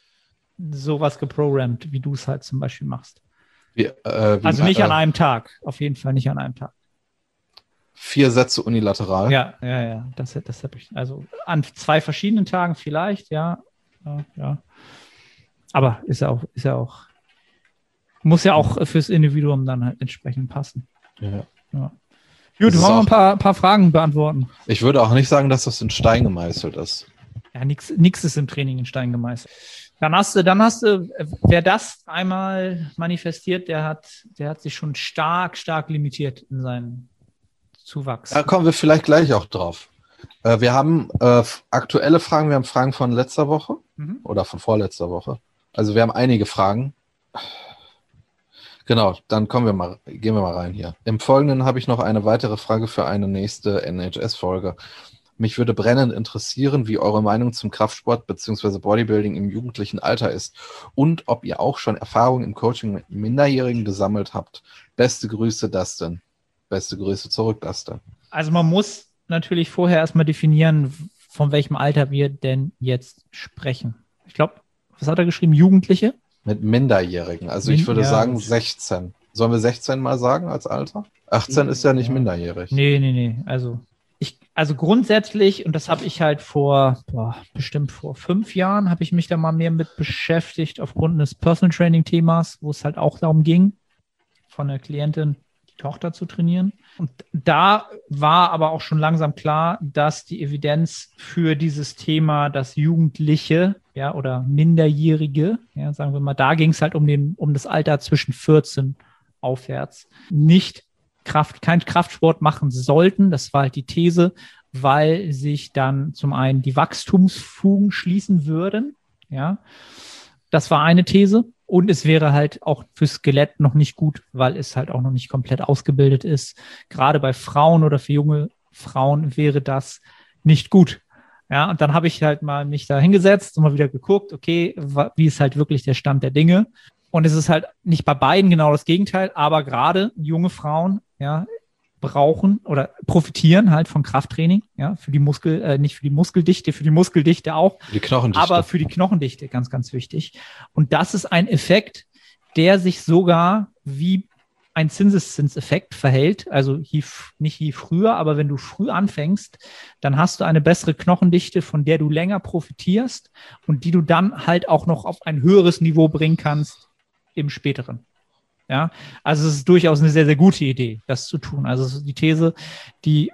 sowas geprogrammt, wie du es halt zum Beispiel machst. Wie, äh, wie, Also nicht äh, an einem Tag. Auf jeden Fall nicht an einem Tag. Vier Sätze unilateral. Ja, ja, ja. Das, das habe ich. Also an zwei verschiedenen Tagen vielleicht, ja. Ja, ja. Aber ist ja auch, ist ja auch, muss ja auch fürs Individuum dann halt entsprechend passen. Ja. Ja. Das Gut, ist wollen wir auch- ein paar, paar Fragen beantworten. Ich würde auch nicht sagen, dass das in Stein gemeißelt ist. Ja, nichts nix ist im Training in Stein gemeißelt. Dann hast du, dann hast du, äh, wer das einmal manifestiert, der hat, der hat sich schon stark, stark limitiert in seinem Zuwachs. Da kommen wir vielleicht gleich auch drauf. Äh, wir haben äh, f- aktuelle Fragen, wir haben Fragen von letzter Woche Mhm. oder von vorletzter Woche. Also wir haben einige Fragen. Genau, dann kommen wir mal, gehen wir mal rein hier. Im Folgenden habe ich noch eine weitere Frage für eine nächste N H S-Folge. Mich würde brennend interessieren, wie eure Meinung zum Kraftsport bzw. Bodybuilding im jugendlichen Alter ist und ob ihr auch schon Erfahrungen im Coaching mit Minderjährigen gesammelt habt. Beste Grüße, Dustin. Beste Grüße zurück, Dustin. Also man muss natürlich vorher erstmal definieren, von welchem Alter wir denn jetzt sprechen. Ich glaube, was hat er geschrieben? Jugendliche? Mit Minderjährigen. Also ich Min- würde ja, sagen gut. sechzehn. Sollen wir sechzehn mal sagen als Alter? achtzehn ist ja nicht Ja. minderjährig. Nee, nee, nee. Also ich, also grundsätzlich, und das habe ich halt vor, boah, bestimmt vor fünf Jahren, habe ich mich da mal mehr mit beschäftigt, aufgrund des Personal Training Themas, wo es halt auch darum ging, von der Klientin die Tochter zu trainieren. Und da war aber auch schon langsam klar, dass die Evidenz für dieses Thema, dass Jugendliche, ja, oder Minderjährige, ja, sagen wir mal, da ging es halt um den, um das Alter zwischen vierzehn aufwärts, nicht Kraft, kein Kraftsport machen sollten. Das war halt die These, weil sich dann zum einen die Wachstumsfugen schließen würden. Ja, das war eine These. Und es wäre halt auch fürs Skelett noch nicht gut, weil es halt auch noch nicht komplett ausgebildet ist. Gerade bei Frauen oder für junge Frauen wäre das nicht gut. Ja, und dann habe ich halt mal mich da hingesetzt und mal wieder geguckt, okay, wa- wie ist halt wirklich der Stand der Dinge? Und es ist halt nicht bei beiden genau das Gegenteil, aber gerade junge Frauen, ja, brauchen oder profitieren halt von Krafttraining, ja, für die Muskel, äh, nicht für die Muskeldichte, für die Muskeldichte auch, Die Knochendichte. aber für die Knochendichte ganz, ganz wichtig. Und das ist ein Effekt, der sich sogar wie ein Zinseszinseffekt verhält. Also je, f- nicht je früher, aber wenn du früh anfängst, dann hast du eine bessere Knochendichte, von der du länger profitierst und die du dann halt auch noch auf ein höheres Niveau bringen kannst im späteren. Ja, also es ist durchaus eine sehr, sehr gute Idee, das zu tun. Also es ist die These, die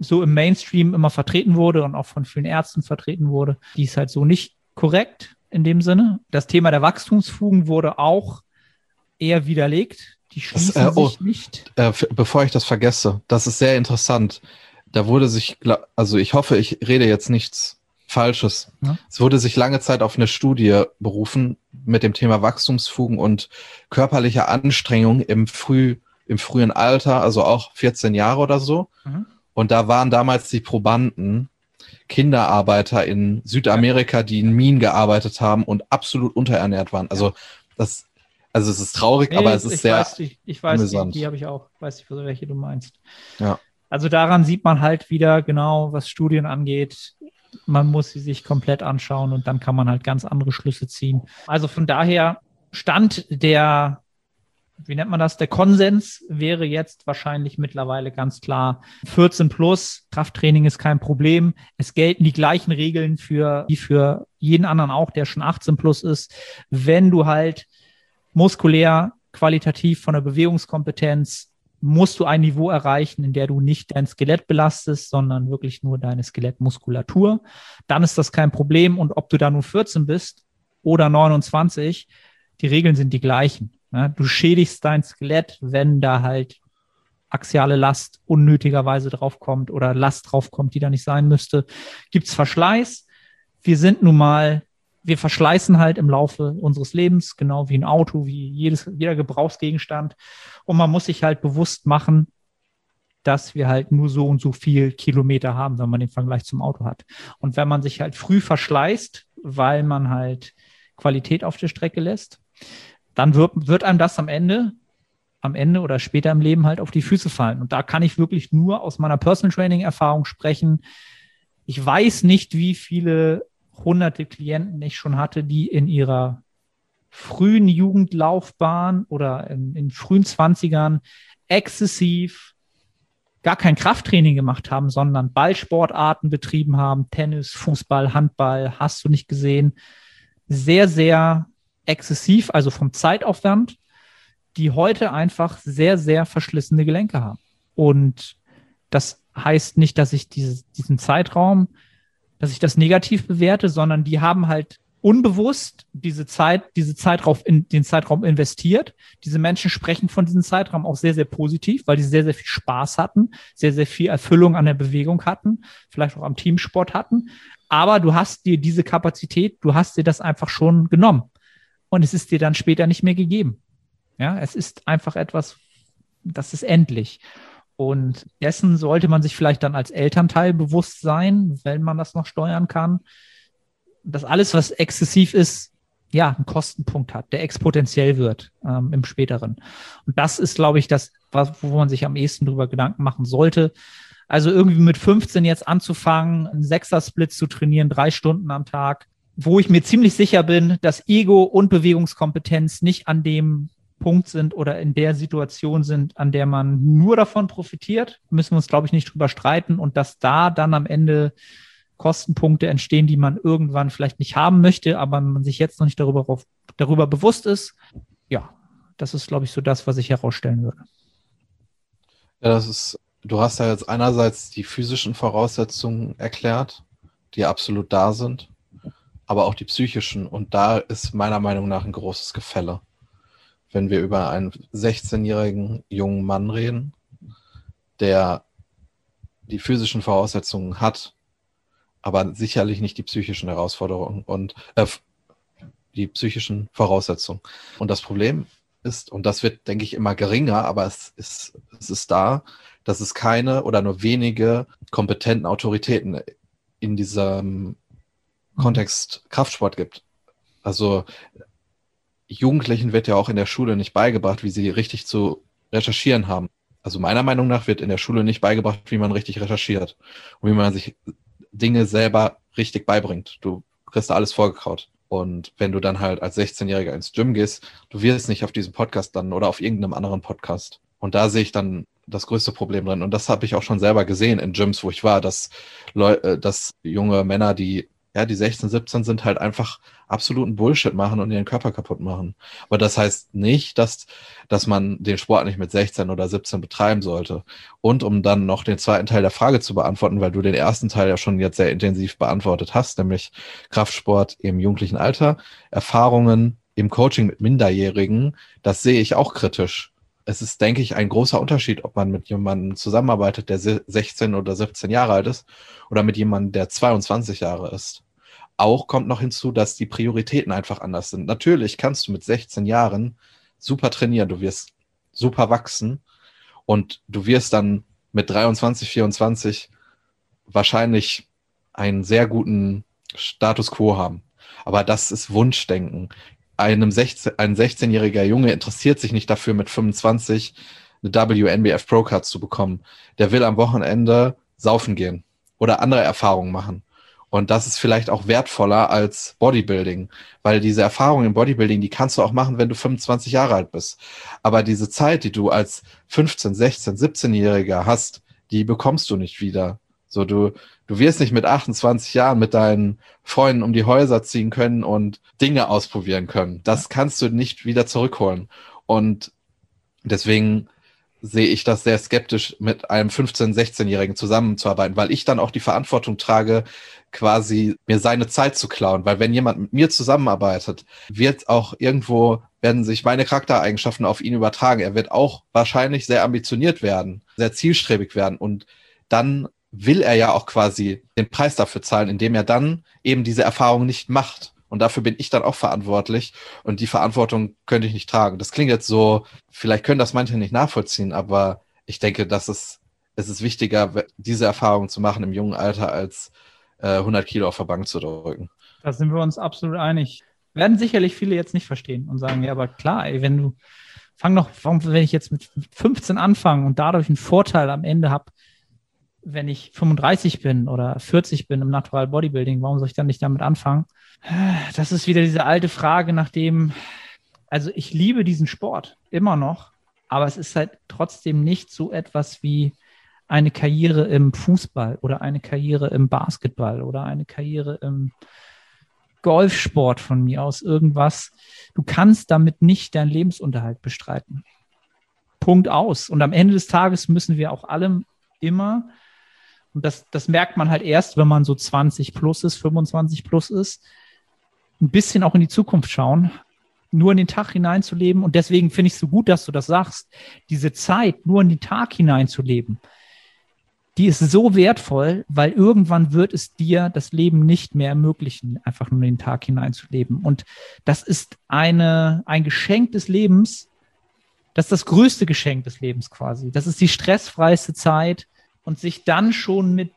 so im Mainstream immer vertreten wurde und auch von vielen Ärzten vertreten wurde, die ist halt so nicht korrekt in dem Sinne. Das Thema der Wachstumsfugen wurde auch eher widerlegt. Die schließen das, äh, oh, sich nicht. Äh, f- bevor ich das vergesse, das ist sehr interessant. Da wurde sich, gla- also ich hoffe, ich rede jetzt nichts Falsches. Ja. Es wurde sich lange Zeit auf eine Studie berufen mit dem Thema Wachstumsfugen und körperliche Anstrengung im, früh, im frühen Alter, also auch vierzehn Jahre oder so. Mhm. Und da waren damals die Probanden Kinderarbeiter in Südamerika, die in Minen gearbeitet haben und absolut unterernährt waren. Also das, also es ist traurig, Nee, aber es ist ich sehr weiß, ich, ich weiß, die, amüsant. die habe ich auch. Weiß nicht, welche du meinst. Ja. Also daran sieht man halt wieder genau, was Studien angeht. Man muss sie sich komplett anschauen und dann kann man halt ganz andere Schlüsse ziehen. Also von daher Stand der, wie nennt man das, der Konsens wäre jetzt wahrscheinlich mittlerweile ganz klar vierzehn plus, Krafttraining ist kein Problem. Es gelten die gleichen Regeln für, wie für jeden anderen auch, der schon achtzehn plus ist. Wenn du halt muskulär, qualitativ von der Bewegungskompetenz musst du ein Niveau erreichen, in der du nicht dein Skelett belastest, sondern wirklich nur deine Skelettmuskulatur. Dann ist das kein Problem. Und ob du da nur vierzehn bist oder neunundzwanzig, die Regeln sind die gleichen. Du schädigst dein Skelett, wenn da halt axiale Last unnötigerweise draufkommt oder Last draufkommt, die da nicht sein müsste. Gibt's Verschleiß? Wir sind nun mal Wir verschleißen halt im Laufe unseres Lebens, genau wie ein Auto, wie jedes, jeder Gebrauchsgegenstand. Und man muss sich halt bewusst machen, dass wir halt nur so und so viel Kilometer haben, wenn man den Vergleich zum Auto hat. Und wenn man sich halt früh verschleißt, weil man halt Qualität auf der Strecke lässt, dann wird, wird einem das am Ende, am Ende oder später im Leben halt auf die Füße fallen. Und da kann ich wirklich nur aus meiner Personal Training Erfahrung sprechen. Ich weiß nicht, wie viele hunderte Klienten ich schon hatte, die in ihrer frühen Jugendlaufbahn oder in, in frühen Zwanzigern exzessiv gar kein Krafttraining gemacht haben, sondern Ballsportarten betrieben haben, Tennis, Fußball, Handball, hast du nicht gesehen. Sehr, sehr exzessiv, also vom Zeitaufwand, die heute einfach sehr, sehr verschlissene Gelenke haben. Und das heißt nicht, dass ich dieses, diesen Zeitraum dass ich das negativ bewerte, sondern die haben halt unbewusst diese Zeit, diese Zeitraum in den Zeitraum investiert. Diese Menschen sprechen von diesem Zeitraum auch sehr, sehr positiv, weil die sehr, sehr viel Spaß hatten, sehr, sehr viel Erfüllung an der Bewegung hatten, vielleicht auch am Teamsport hatten. Aber du hast dir diese Kapazität, du hast dir das einfach schon genommen. Und es ist dir dann später nicht mehr gegeben. Ja, es ist einfach etwas, das ist endlich. Und dessen sollte man sich vielleicht dann als Elternteil bewusst sein, wenn man das noch steuern kann, dass alles, was exzessiv ist, ja, einen Kostenpunkt hat, der exponentiell wird ähm, im Späteren. Und das ist, glaube ich, das, was, wo man sich am ehesten drüber Gedanken machen sollte. Also irgendwie mit fünfzehn jetzt anzufangen, einen Sechser-Split zu trainieren, drei Stunden am Tag, wo ich mir ziemlich sicher bin, dass Ego und Bewegungskompetenz nicht an dem Punkt sind oder in der Situation sind, an der man nur davon profitiert, müssen wir uns, glaube ich, nicht drüber streiten und dass da dann am Ende Kostenpunkte entstehen, die man irgendwann vielleicht nicht haben möchte, aber man sich jetzt noch nicht darüber, darüber bewusst ist. Ja, das ist, glaube ich, so das, was ich herausstellen würde. Ja, das ist, du hast ja jetzt einerseits die physischen Voraussetzungen erklärt, die absolut da sind, aber auch die psychischen. Und da ist meiner Meinung nach ein großes Gefälle. Wenn wir über einen sechzehnjährigen jungen Mann reden, der die physischen Voraussetzungen hat, aber sicherlich nicht die psychischen Herausforderungen und äh, die psychischen Voraussetzungen. Und das Problem ist, und das wird, denke ich, immer geringer, aber es ist, es ist da, dass es keine oder nur wenige kompetenten Autoritäten in diesem Kontext Kraftsport gibt. Also Jugendlichen wird ja auch in der Schule nicht beigebracht, wie sie richtig zu recherchieren haben. Also meiner Meinung nach wird in der Schule nicht beigebracht, wie man richtig recherchiert und wie man sich Dinge selber richtig beibringt. Du kriegst da alles vorgekaut. Und wenn du dann halt als sechzehnjähriger ins Gym gehst, du wirst nicht auf diesem Podcast dann oder auf irgendeinem anderen Podcast. Und da sehe ich dann das größte Problem drin. Und das habe ich auch schon selber gesehen in Gyms, wo ich war, dass Leute, dass junge Männer, die Ja, die sechzehn, siebzehn sind halt einfach absoluten Bullshit machen und ihren Körper kaputt machen. Aber das heißt nicht, dass, dass man den Sport nicht mit sechzehn oder siebzehn betreiben sollte. Und um dann noch den zweiten Teil der Frage zu beantworten, weil du den ersten Teil ja schon jetzt sehr intensiv beantwortet hast, nämlich Kraftsport im jugendlichen Alter, Erfahrungen im Coaching mit Minderjährigen, das sehe ich auch kritisch. Es ist, denke ich, ein großer Unterschied, ob man mit jemandem zusammenarbeitet, der sechzehn oder siebzehn Jahre alt ist oder mit jemandem, der zweiundzwanzig Jahre ist. Auch kommt noch hinzu, dass die Prioritäten einfach anders sind. Natürlich kannst du mit sechzehn Jahren super trainieren, du wirst super wachsen und du wirst dann mit dreiundzwanzig, vierundzwanzig wahrscheinlich einen sehr guten Status quo haben. Aber das ist Wunschdenken. Einem sechzehn, ein sechzehnjähriger Junge interessiert sich nicht dafür, mit fünfundzwanzig eine W N B F Pro Card zu bekommen. Der will am Wochenende saufen gehen oder andere Erfahrungen machen. Und das ist vielleicht auch wertvoller als Bodybuilding, weil diese Erfahrung im Bodybuilding, die kannst du auch machen, wenn du fünfundzwanzig Jahre alt bist. Aber diese Zeit, die du als fünfzehn, sechzehn, siebzehnjähriger hast, die bekommst du nicht wieder. So, du, du wirst nicht mit achtundzwanzig Jahren mit deinen Freunden um die Häuser ziehen können und Dinge ausprobieren können. Das kannst du nicht wieder zurückholen. Und deswegen sehe ich das sehr skeptisch, mit einem fünfzehn-, sechzehnjährigen zusammenzuarbeiten, weil ich dann auch die Verantwortung trage, quasi mir seine Zeit zu klauen. Weil wenn jemand mit mir zusammenarbeitet, wird auch irgendwo, werden sich meine Charaktereigenschaften auf ihn übertragen. Er wird auch wahrscheinlich sehr ambitioniert werden, sehr zielstrebig werden und dann will er ja auch quasi den Preis dafür zahlen, indem er dann eben diese Erfahrung nicht macht. Und dafür bin ich dann auch verantwortlich. Und die Verantwortung könnte ich nicht tragen. Das klingt jetzt so, vielleicht können das manche nicht nachvollziehen, aber ich denke, dass es, es ist wichtiger, diese Erfahrung zu machen im jungen Alter, als äh, hundert Kilo auf der Bank zu drücken. Da sind wir uns absolut einig. Werden sicherlich viele jetzt nicht verstehen und sagen, ja, aber klar, ey, wenn du, fang doch, warum, wenn ich jetzt mit fünfzehn anfange und dadurch einen Vorteil am Ende habe, wenn ich fünfunddreißig bin oder vierzig bin im Natural Bodybuilding, warum soll ich dann nicht damit anfangen? Das ist wieder diese alte Frage nach dem, also ich liebe diesen Sport immer noch, aber es ist halt trotzdem nicht so etwas wie eine Karriere im Fußball oder eine Karriere im Basketball oder eine Karriere im Golfsport von mir aus, irgendwas. Du kannst damit nicht deinen Lebensunterhalt bestreiten. Punkt aus. Und am Ende des Tages müssen wir auch alle immer, und das, das merkt man halt erst, wenn man so zwanzig plus ist, fünfundzwanzig plus ist, ein bisschen auch in die Zukunft schauen, nur in den Tag hineinzuleben. Und deswegen finde ich es so gut, dass du das sagst. Diese Zeit, nur in den Tag hineinzuleben, die ist so wertvoll, weil irgendwann wird es dir das Leben nicht mehr ermöglichen, einfach nur in den Tag hineinzuleben. Und das ist eine, ein Geschenk des Lebens. Das ist das größte Geschenk des Lebens quasi. Das ist die stressfreiste Zeit. Und sich dann schon mit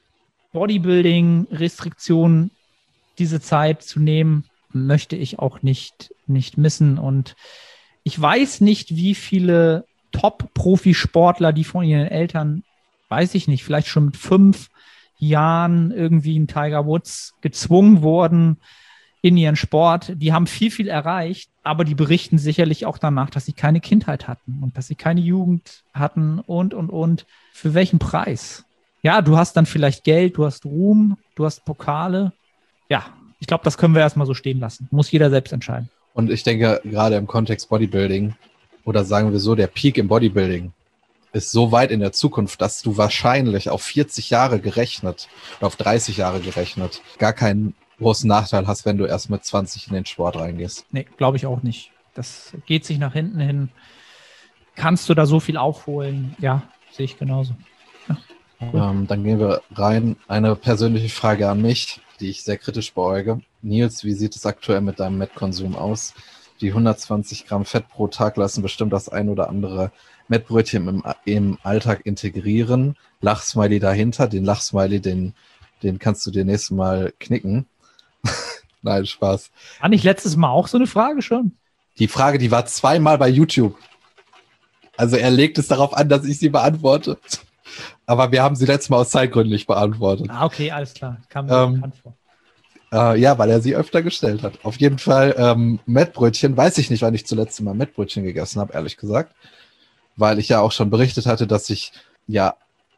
Bodybuilding-Restriktionen diese Zeit zu nehmen, möchte ich auch nicht, nicht missen. Und ich weiß nicht, wie viele Top-Profisportler, die von ihren Eltern, weiß ich nicht, vielleicht schon mit fünf Jahren irgendwie ein Tiger Woods gezwungen wurden in ihren Sport. Die haben viel, viel erreicht, aber die berichten sicherlich auch danach, dass sie keine Kindheit hatten und dass sie keine Jugend hatten und, und, und. Für welchen Preis? Ja, du hast dann vielleicht Geld, du hast Ruhm, du hast Pokale. Ja, ich glaube, das können wir erstmal so stehen lassen. Muss jeder selbst entscheiden. Und ich denke, gerade im Kontext Bodybuilding, oder sagen wir so, der Peak im Bodybuilding ist so weit in der Zukunft, dass du wahrscheinlich auf vierzig Jahre gerechnet oder auf dreißig Jahre gerechnet gar keinen großen Nachteil hast, wenn du erst mit zwanzig in den Sport reingehst. Nee, glaube ich auch nicht. Das geht sich nach hinten hin. Kannst du da so viel aufholen? Ja, sehe ich genauso. Ja, cool. ähm, dann gehen wir rein. Eine persönliche Frage an mich, die ich sehr kritisch beäuge. Nils, wie sieht es aktuell mit deinem Mettkonsum aus? Die hundertzwanzig Gramm Fett pro Tag lassen bestimmt das ein oder andere Mettbrötchen im, im Alltag integrieren. Lachsmiley dahinter. Den Lachsmiley, den, den kannst du dir nächstes Mal knicken. Nein, Spaß. War nicht letztes Mal auch so eine Frage schon? Die Frage, die war zweimal bei YouTube. Also er legt es darauf an, dass ich sie beantworte. Aber wir haben sie letztes Mal aus Zeitgründen nicht beantwortet. Ah, okay, alles klar. Kam mir ähm, bekannt vor. Äh, ja, weil er sie öfter gestellt hat. Auf jeden Fall ähm, Mettbrötchen. Weiß ich nicht, wann ich zuletzt mal Mettbrötchen gegessen habe, ehrlich gesagt. Weil ich ja auch schon berichtet hatte, dass ich ja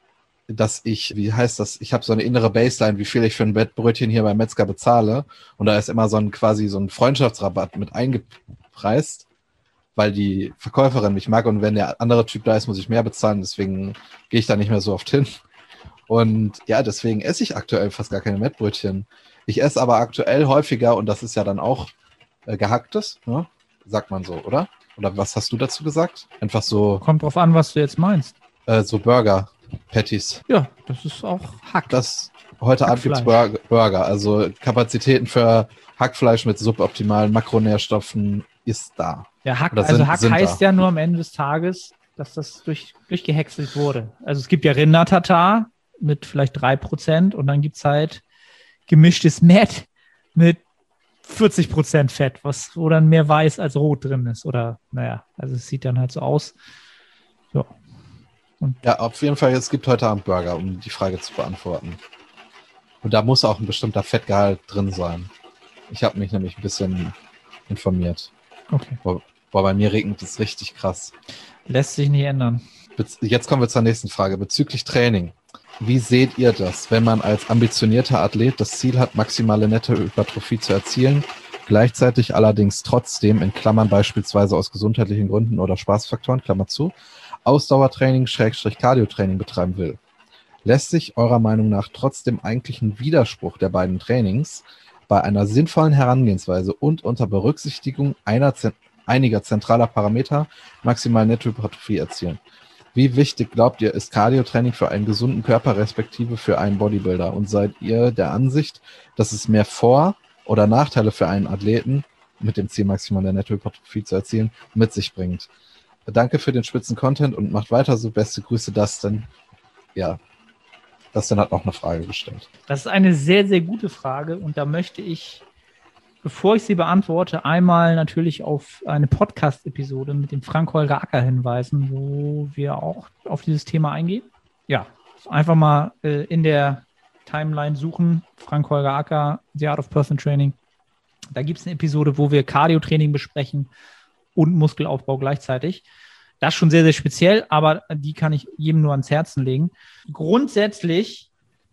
dass ich, wie heißt das, ich habe so eine innere Baseline, wie viel ich für ein Wettbrötchen hier beim Metzger bezahle. Und da ist immer so ein quasi so ein Freundschaftsrabatt mit eingepreist, weil die Verkäuferin mich mag und wenn der andere Typ da ist, muss ich mehr bezahlen. Deswegen gehe ich da nicht mehr so oft hin. Und ja, deswegen esse ich aktuell fast gar keine Mettbrötchen. Ich esse aber aktuell häufiger, und das ist ja dann auch äh, gehacktes, ne? Sagt man so, oder? Oder was hast du dazu gesagt? Einfach so... Kommt drauf an, was du jetzt meinst. Äh, so Burger, Patties. Ja, das ist auch Hack. Das, heute Abend gibt es Burger, Burger, also Kapazitäten für Hackfleisch mit suboptimalen Makronährstoffen ist da. Ja, Hack, Oder also sind- Hack sind heißt da. ja nur am Ende des Tages, dass das durch, durchgehäckselt wurde. Also es gibt ja Rinder-Tatar mit vielleicht drei Prozent und dann gibt es halt gemischtes Mett mit vierzig Prozent Fett, was, wo dann mehr weiß als rot drin ist. Oder, naja, also es sieht dann halt so aus. Ja. Ja, auf jeden Fall, es gibt heute Abend Burger, um die Frage zu beantworten. Und da muss auch ein bestimmter Fettgehalt drin sein. Ich habe mich nämlich ein bisschen informiert. Okay. Boah, boah, bei mir regnet es richtig krass. Lässt sich nicht ändern. Bez- Jetzt kommen wir zur nächsten Frage. Bezüglich Training. Wie seht ihr das, wenn man als ambitionierter Athlet das Ziel hat, maximale Nettohypertrophie zu erzielen, gleichzeitig allerdings trotzdem, in Klammern beispielsweise aus gesundheitlichen Gründen oder Spaßfaktoren, Klammer zu, Ausdauertraining, Schrägstrich Cardiotraining betreiben will? Lässt sich eurer Meinung nach trotz dem eigentlichen Widerspruch der beiden Trainings bei einer sinnvollen Herangehensweise und unter Berücksichtigung einer, zen- einiger zentraler Parameter maximal Nettohypertrophie erzielen? Wie wichtig, glaubt ihr, ist Cardiotraining für einen gesunden Körper respektive für einen Bodybuilder? Und seid ihr der Ansicht, dass es mehr Vor- oder Nachteile für einen Athleten, mit dem Ziel maximale Nettohypertrophie zu erzielen, mit sich bringt? Danke für den spitzen Content und macht weiter so. Beste Grüße, Dustin. Ja, Dustin hat noch eine Frage gestellt. Das ist eine sehr, sehr gute Frage und da möchte ich, bevor ich sie beantworte, einmal natürlich auf eine Podcast-Episode mit dem Frank-Holger Acker hinweisen, wo wir auch auf dieses Thema eingehen. Ja, einfach mal äh, in der Timeline suchen, Frank-Holger Acker, The Art of Personal Training. Da gibt es eine Episode, wo wir Cardio-Training besprechen und Muskelaufbau gleichzeitig. Das ist schon sehr, sehr speziell, aber die kann ich jedem nur ans Herzen legen. Grundsätzlich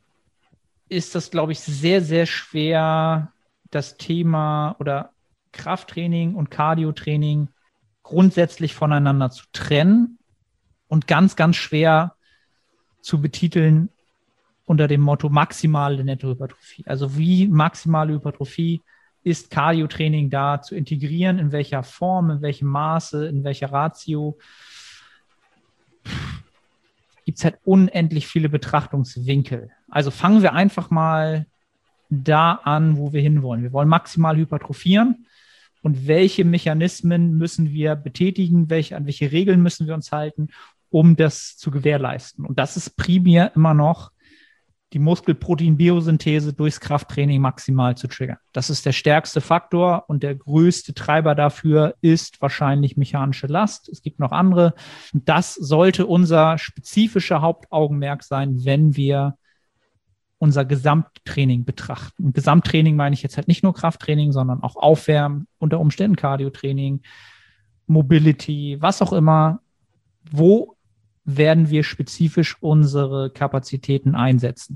ist das, glaube ich, sehr, sehr schwer, das Thema oder Krafttraining und Cardiotraining grundsätzlich voneinander zu trennen und ganz, ganz schwer zu betiteln unter dem Motto maximale Nettohypertrophie. Also wie maximale Hypertrophie ist Cardiotraining da zu integrieren, in welcher Form, in welchem Maße, in welcher Ratio. Gibt es halt unendlich viele Betrachtungswinkel. Also fangen wir einfach mal da an, wo wir hinwollen. Wir wollen maximal hypertrophieren. Und welche Mechanismen müssen wir betätigen? Welche, an welche Regeln müssen wir uns halten, um das zu gewährleisten? Und das ist primär immer noch die Muskelprotein-Biosynthese durchs Krafttraining maximal zu triggern. Das ist der stärkste Faktor und der größte Treiber dafür ist wahrscheinlich mechanische Last. Es gibt noch andere. Und das sollte unser spezifischer Hauptaugenmerk sein, wenn wir unser Gesamttraining betrachten. Und Gesamttraining meine ich jetzt halt nicht nur Krafttraining, sondern auch Aufwärmen, unter Umständen Cardiotraining, Mobility, was auch immer. Wo werden wir spezifisch unsere Kapazitäten einsetzen?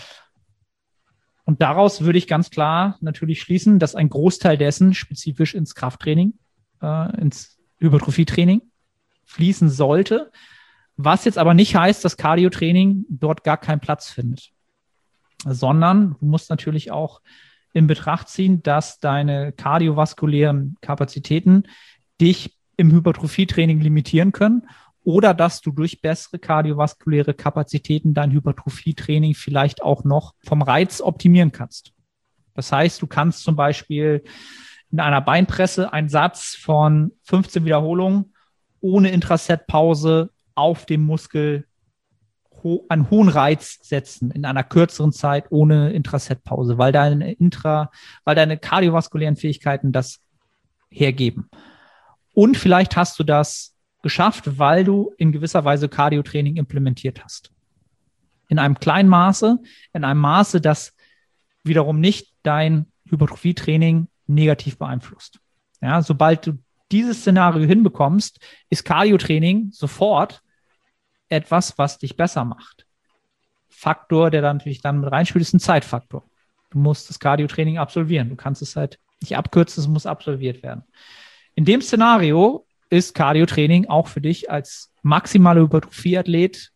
Und daraus würde ich ganz klar natürlich schließen, dass ein Großteil dessen spezifisch ins Krafttraining, äh, ins Hypertrophietraining fließen sollte, was jetzt aber nicht heißt, dass Cardiotraining dort gar keinen Platz findet, sondern du musst natürlich auch in Betracht ziehen, dass deine kardiovaskulären Kapazitäten dich im Hypertrophietraining limitieren können oder dass du durch bessere kardiovaskuläre Kapazitäten dein Hypertrophietraining vielleicht auch noch vom Reiz optimieren kannst. Das heißt, du kannst zum Beispiel in einer Beinpresse einen Satz von fünfzehn Wiederholungen ohne Intraset-Pause auf dem Muskel einen hohen Reiz setzen in einer kürzeren Zeit ohne Intraset-Pause, weil deine Intra, weil deine kardiovaskulären Fähigkeiten das hergeben. Und vielleicht hast du das geschafft, weil du in gewisser Weise Cardiotraining implementiert hast. In einem kleinen Maße, in einem Maße, das wiederum nicht dein Hypertrophietraining negativ beeinflusst. Ja, sobald du dieses Szenario hinbekommst, ist Cardiotraining sofort etwas, was dich besser macht. Faktor, der dann natürlich dann mit reinspielt, ist ein Zeitfaktor. Du musst das Cardio-Training absolvieren. Du kannst es halt nicht abkürzen, es muss absolviert werden. In dem Szenario ist Cardio-Training auch für dich als maximaler Hypertrophie-Athlet,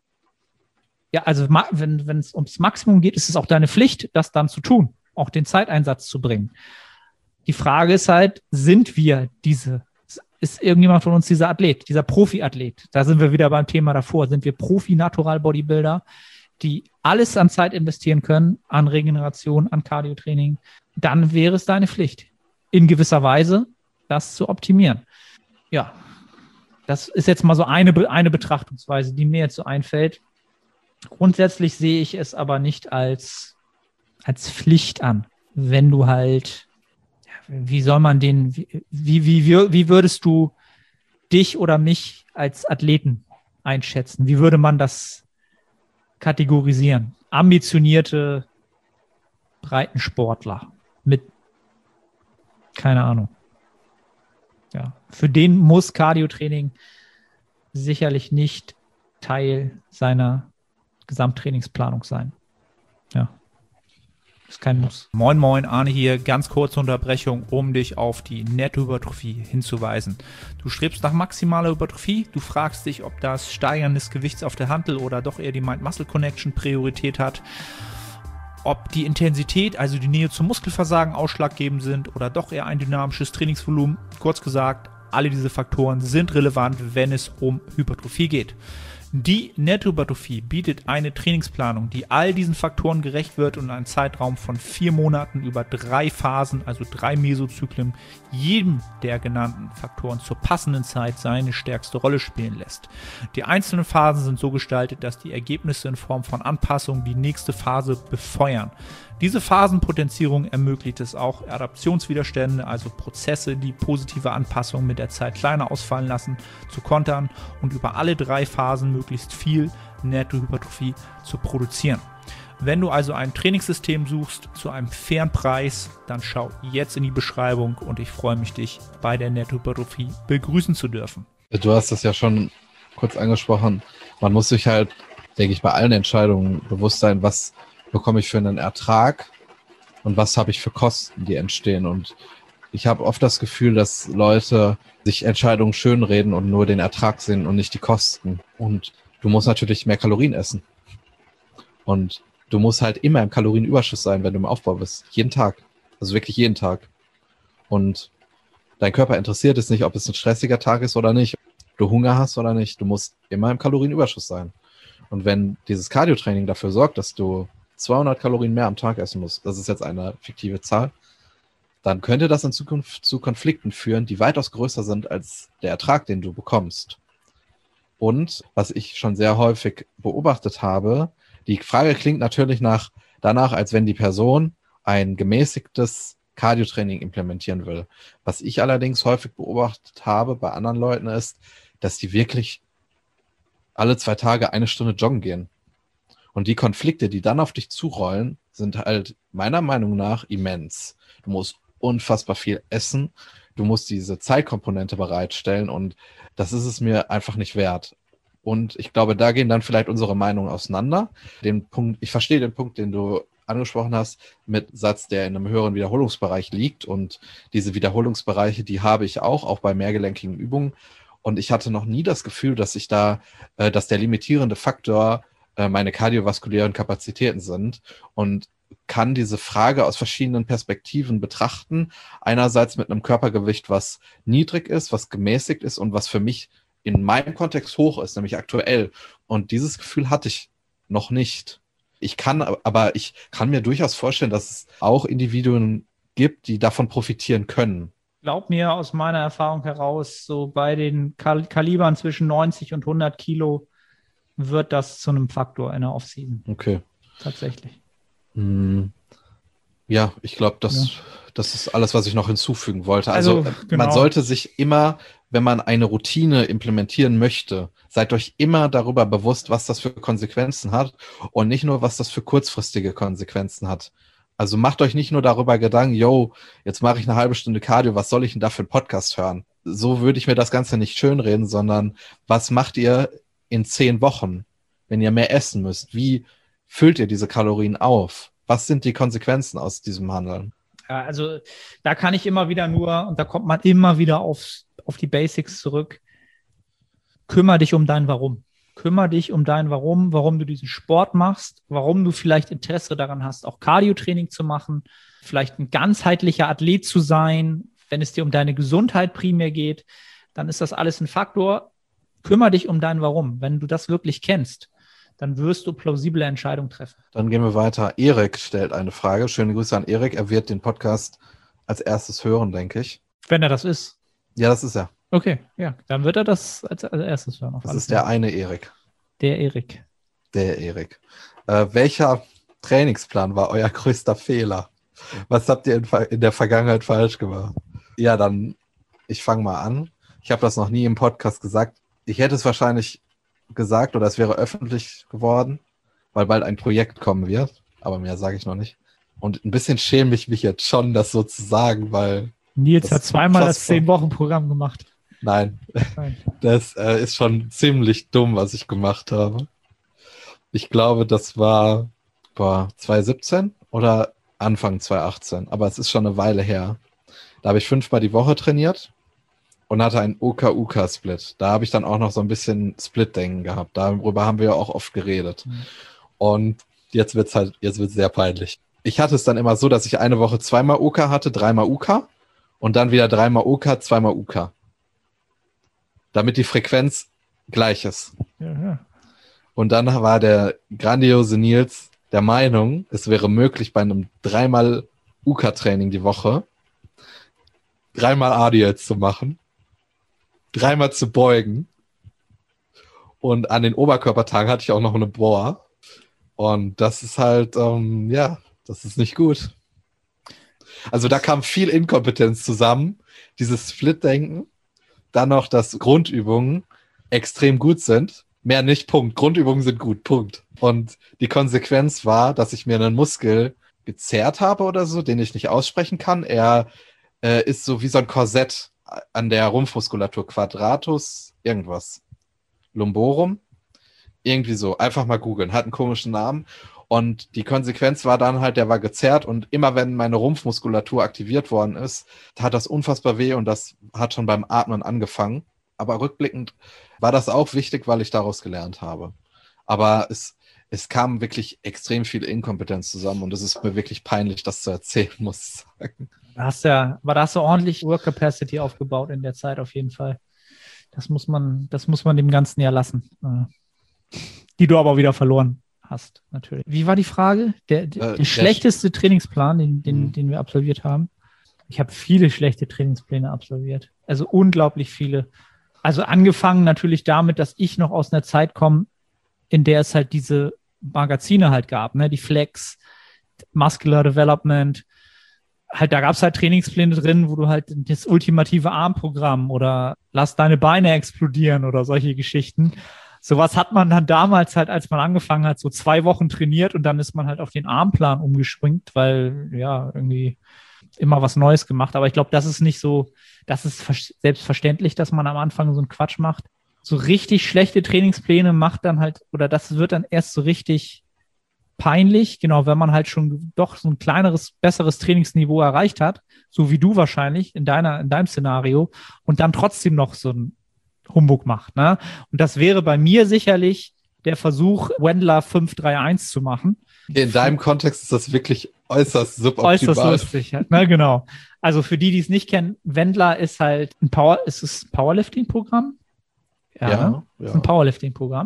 ja, also wenn wenn es ums Maximum geht, ist es auch deine Pflicht, das dann zu tun, auch den Zeiteinsatz zu bringen. Die Frage ist halt, sind wir diese, ist irgendjemand von uns dieser Athlet, dieser Profi-Athlet? Da sind wir wieder beim Thema davor. Sind wir Profi-Natural-Bodybuilder, die alles an Zeit investieren können, an Regeneration, an Cardio-Training? Dann wäre es deine Pflicht, in gewisser Weise das zu optimieren. Ja, das ist jetzt mal so eine, eine Betrachtungsweise, die mir jetzt so einfällt. Grundsätzlich sehe ich es aber nicht als, als Pflicht an, wenn du halt, wie soll man den, wie, wie, wie, wie würdest du dich oder mich als Athleten einschätzen? Wie würde man das kategorisieren? Ambitionierte Breitensportler mit, keine Ahnung. Ja, für den muss Cardio-Training sicherlich nicht Teil seiner Gesamttrainingsplanung sein. Ja, ist kein Muss. Moin Moin, Arne hier, ganz kurze Unterbrechung, um dich auf die Nettohypertrophie hinzuweisen. Du strebst nach maximaler Hypertrophie, du fragst dich, ob das Steigern des Gewichts auf der Hantel oder doch eher die Mind-Muscle-Connection Priorität hat, ob die Intensität, also die Nähe zum Muskelversagen ausschlaggebend sind oder doch eher ein dynamisches Trainingsvolumen. Kurz gesagt, alle diese Faktoren sind relevant, wenn es um Hypertrophie geht. Die Nettohypertrophie bietet eine Trainingsplanung, die all diesen Faktoren gerecht wird und einen Zeitraum von vier Monaten über drei Phasen, also drei Mesozyklen, jedem der genannten Faktoren zur passenden Zeit seine stärkste Rolle spielen lässt. Die einzelnen Phasen sind so gestaltet, dass die Ergebnisse in Form von Anpassungen die nächste Phase befeuern. Diese Phasenpotenzierung ermöglicht es auch, Adaptionswiderstände, also Prozesse, die positive Anpassungen mit der Zeit kleiner ausfallen lassen, zu kontern und über alle drei Phasen möglichst viel Nettohypertrophie zu produzieren. Wenn du also ein Trainingssystem suchst zu einem fairen Preis, dann schau jetzt in die Beschreibung und ich freue mich, dich bei der Nettohypertrophie begrüßen zu dürfen. Du hast das ja schon kurz angesprochen. Man muss sich halt, denke ich, bei allen Entscheidungen bewusst sein, was bekomme ich für einen Ertrag und was habe ich für Kosten, die entstehen. Und ich habe oft das Gefühl, dass Leute sich Entscheidungen schönreden und nur den Ertrag sehen und nicht die Kosten. Und du musst natürlich mehr Kalorien essen. Und du musst halt immer im Kalorienüberschuss sein, wenn du im Aufbau bist. Jeden Tag. Also wirklich jeden Tag. Und dein Körper interessiert es nicht, ob es ein stressiger Tag ist oder nicht. Du Hunger hast oder nicht. Du musst immer im Kalorienüberschuss sein. Und wenn dieses Cardio-Training dafür sorgt, dass du zweihundert Kalorien mehr am Tag essen musst, das ist jetzt eine fiktive Zahl, dann könnte das in Zukunft zu Konflikten führen, die weitaus größer sind als der Ertrag, den du bekommst. Und was ich schon sehr häufig beobachtet habe, die Frage klingt natürlich nach, danach, als wenn die Person ein gemäßigtes Cardio-Training implementieren will. Was ich allerdings häufig beobachtet habe bei anderen Leuten ist, dass die wirklich alle zwei Tage eine Stunde joggen gehen. Und die Konflikte, die dann auf dich zurollen, sind halt meiner Meinung nach immens. Du musst unfassbar viel essen, du musst diese Zeitkomponente bereitstellen und das ist es mir einfach nicht wert. Und ich glaube, da gehen dann vielleicht unsere Meinungen auseinander. Den Punkt, ich verstehe den Punkt, den du angesprochen hast, mit Satz, der in einem höheren Wiederholungsbereich liegt. Und diese Wiederholungsbereiche, die habe ich auch, auch bei mehrgelenkigen Übungen. Und ich hatte noch nie das Gefühl, dass ich da, äh, dass der limitierende Faktor äh, meine kardiovaskulären Kapazitäten sind und kann diese Frage aus verschiedenen Perspektiven betrachten. Einerseits mit einem Körpergewicht, was niedrig ist, was gemäßigt ist und was für mich in meinem Kontext hoch ist, nämlich aktuell. Und dieses Gefühl hatte ich noch nicht. Ich kann, aber ich kann mir durchaus vorstellen, dass es auch Individuen gibt, die davon profitieren können. Glaub mir aus meiner Erfahrung heraus, so bei den Kal- Kalibern zwischen neunzig und hundert Kilo wird das zu einem Faktor in der Offseason. Okay. Tatsächlich. Hm. Ja, ich glaube, das, ja. das ist alles, was ich noch hinzufügen wollte. Also, also genau. Man sollte sich immer, wenn man eine Routine implementieren möchte, seid euch immer darüber bewusst, was das für Konsequenzen hat und nicht nur, was das für kurzfristige Konsequenzen hat. Also macht euch nicht nur darüber Gedanken, yo, jetzt mache ich eine halbe Stunde Cardio, was soll ich denn da für einen Podcast hören? So würde ich mir das Ganze nicht schönreden, sondern was macht ihr in zehn Wochen, wenn ihr mehr essen müsst? Wie füllt ihr diese Kalorien auf? Was sind die Konsequenzen aus diesem Handeln? Ja, also da kann ich immer wieder nur, und da kommt man immer wieder auf, auf die Basics zurück, kümmere dich um dein Warum. Kümmere dich um dein Warum, warum du diesen Sport machst, warum du vielleicht Interesse daran hast, auch Cardio-Training zu machen, vielleicht ein ganzheitlicher Athlet zu sein. Wenn es dir um deine Gesundheit primär geht, dann ist das alles ein Faktor. Kümmere dich um dein Warum. Wenn du das wirklich kennst, dann wirst du plausible Entscheidungen treffen. Dann gehen wir weiter. Erik stellt eine Frage. Schöne Grüße an Erik. Er wird den Podcast als erstes hören, denke ich. Wenn er das ist. Ja, das ist er. Okay, ja, dann wird er das als, als erstes hören. Das ist der eine Erik. Der Erik. Der Erik. Äh, welcher Trainingsplan war euer größter Fehler? Was habt ihr in, in der Vergangenheit falsch gemacht? Ja, dann, ich fange mal an. Ich habe das noch nie im Podcast gesagt. Ich hätte es wahrscheinlich gesagt oder es wäre öffentlich geworden, weil bald ein Projekt kommen wird. Aber mehr sage ich noch nicht. Und ein bisschen schäme ich mich jetzt schon, das so zu sagen, weil... Nils hat zweimal das zehn-Wochen-Programm gemacht. Nein, Nein. das äh, ist schon ziemlich dumm, was ich gemacht habe. Ich glaube, das war boah, zwanzig siebzehn oder Anfang zwanzig achtzehn, aber es ist schon eine Weile her. Da habe ich fünfmal die Woche trainiert und hatte einen U K-U K-Split. Da habe ich dann auch noch so ein bisschen Split-Denken gehabt. Darüber haben wir ja auch oft geredet. Mhm. Und jetzt wird es halt, jetzt wird's sehr peinlich. Ich hatte es dann immer so, dass ich eine Woche zweimal U K hatte, dreimal U K und dann wieder dreimal U K, zweimal U K. Damit die Frequenz gleich ist. Ja, ja. Und dann war der grandiose Nils der Meinung, es wäre möglich, bei einem dreimal U K-Training die Woche dreimal A D Ls zu machen, dreimal zu beugen und an den Oberkörpertagen hatte ich auch noch eine Bohr. Und das ist halt, ähm, ja, das ist nicht gut. Also da kam viel Inkompetenz zusammen, dieses Split-Denken. Dann noch, dass Grundübungen extrem gut sind. Mehr nicht, Punkt. Grundübungen sind gut, Punkt. Und die Konsequenz war, dass ich mir einen Muskel gezerrt habe oder so, den ich nicht aussprechen kann. Er äh, ist so wie so ein Korsett an der Rumpfmuskulatur. Quadratus, irgendwas. Lumborum. Irgendwie so. Einfach mal googeln. Hat einen komischen Namen. Und die Konsequenz war dann halt, der war gezerrt und immer wenn meine Rumpfmuskulatur aktiviert worden ist, hat das unfassbar weh und das hat schon beim Atmen angefangen. Aber rückblickend war das auch wichtig, weil ich daraus gelernt habe. Aber es, es kam wirklich extrem viel Inkompetenz zusammen und es ist mir wirklich peinlich, das zu erzählen, muss ich sagen. Da hast ja, aber da hast du ordentlich Work Capacity aufgebaut in der Zeit auf jeden Fall. Das muss man, das muss man dem Ganzen ja lassen. Die du aber wieder verloren hast, natürlich. Wie war die Frage? Der, der, äh, der schlechteste sch- Trainingsplan, den, den, mhm. den wir absolviert haben? Ich habe viele schlechte Trainingspläne absolviert. Also unglaublich viele. Also angefangen natürlich damit, dass ich noch aus einer Zeit komme, in der es halt diese Magazine halt gab, ne? Die Flex, Muscular Development. Halt, da gab es halt Trainingspläne drin, wo du halt das ultimative Armprogramm oder lass deine Beine explodieren oder solche Geschichten. Sowas hat man dann damals halt, als man angefangen hat, so zwei Wochen trainiert und dann ist man halt auf den Armplan umgespringt, weil ja irgendwie immer was Neues gemacht. Aber ich glaube, das ist nicht so, das ist selbstverständlich, dass man am Anfang so einen Quatsch macht. So richtig schlechte Trainingspläne macht dann halt, oder das wird dann erst so richtig peinlich, genau, wenn man halt schon doch so ein kleineres, besseres Trainingsniveau erreicht hat, so wie du wahrscheinlich in deiner, in deinem Szenario und dann trotzdem noch so ein Humbug macht, ne? Und das wäre bei mir sicherlich der Versuch, Wendler fünf drei eins zu machen. In deinem Kontext ist das wirklich äußerst suboptimal. Äußerst lustig, ne? Genau. Also für die, die es nicht kennen, Wendler ist halt ein Power, ist es ein Powerlifting-Programm? Ja, ja, ne? ja. Ist ein Powerlifting-Programm.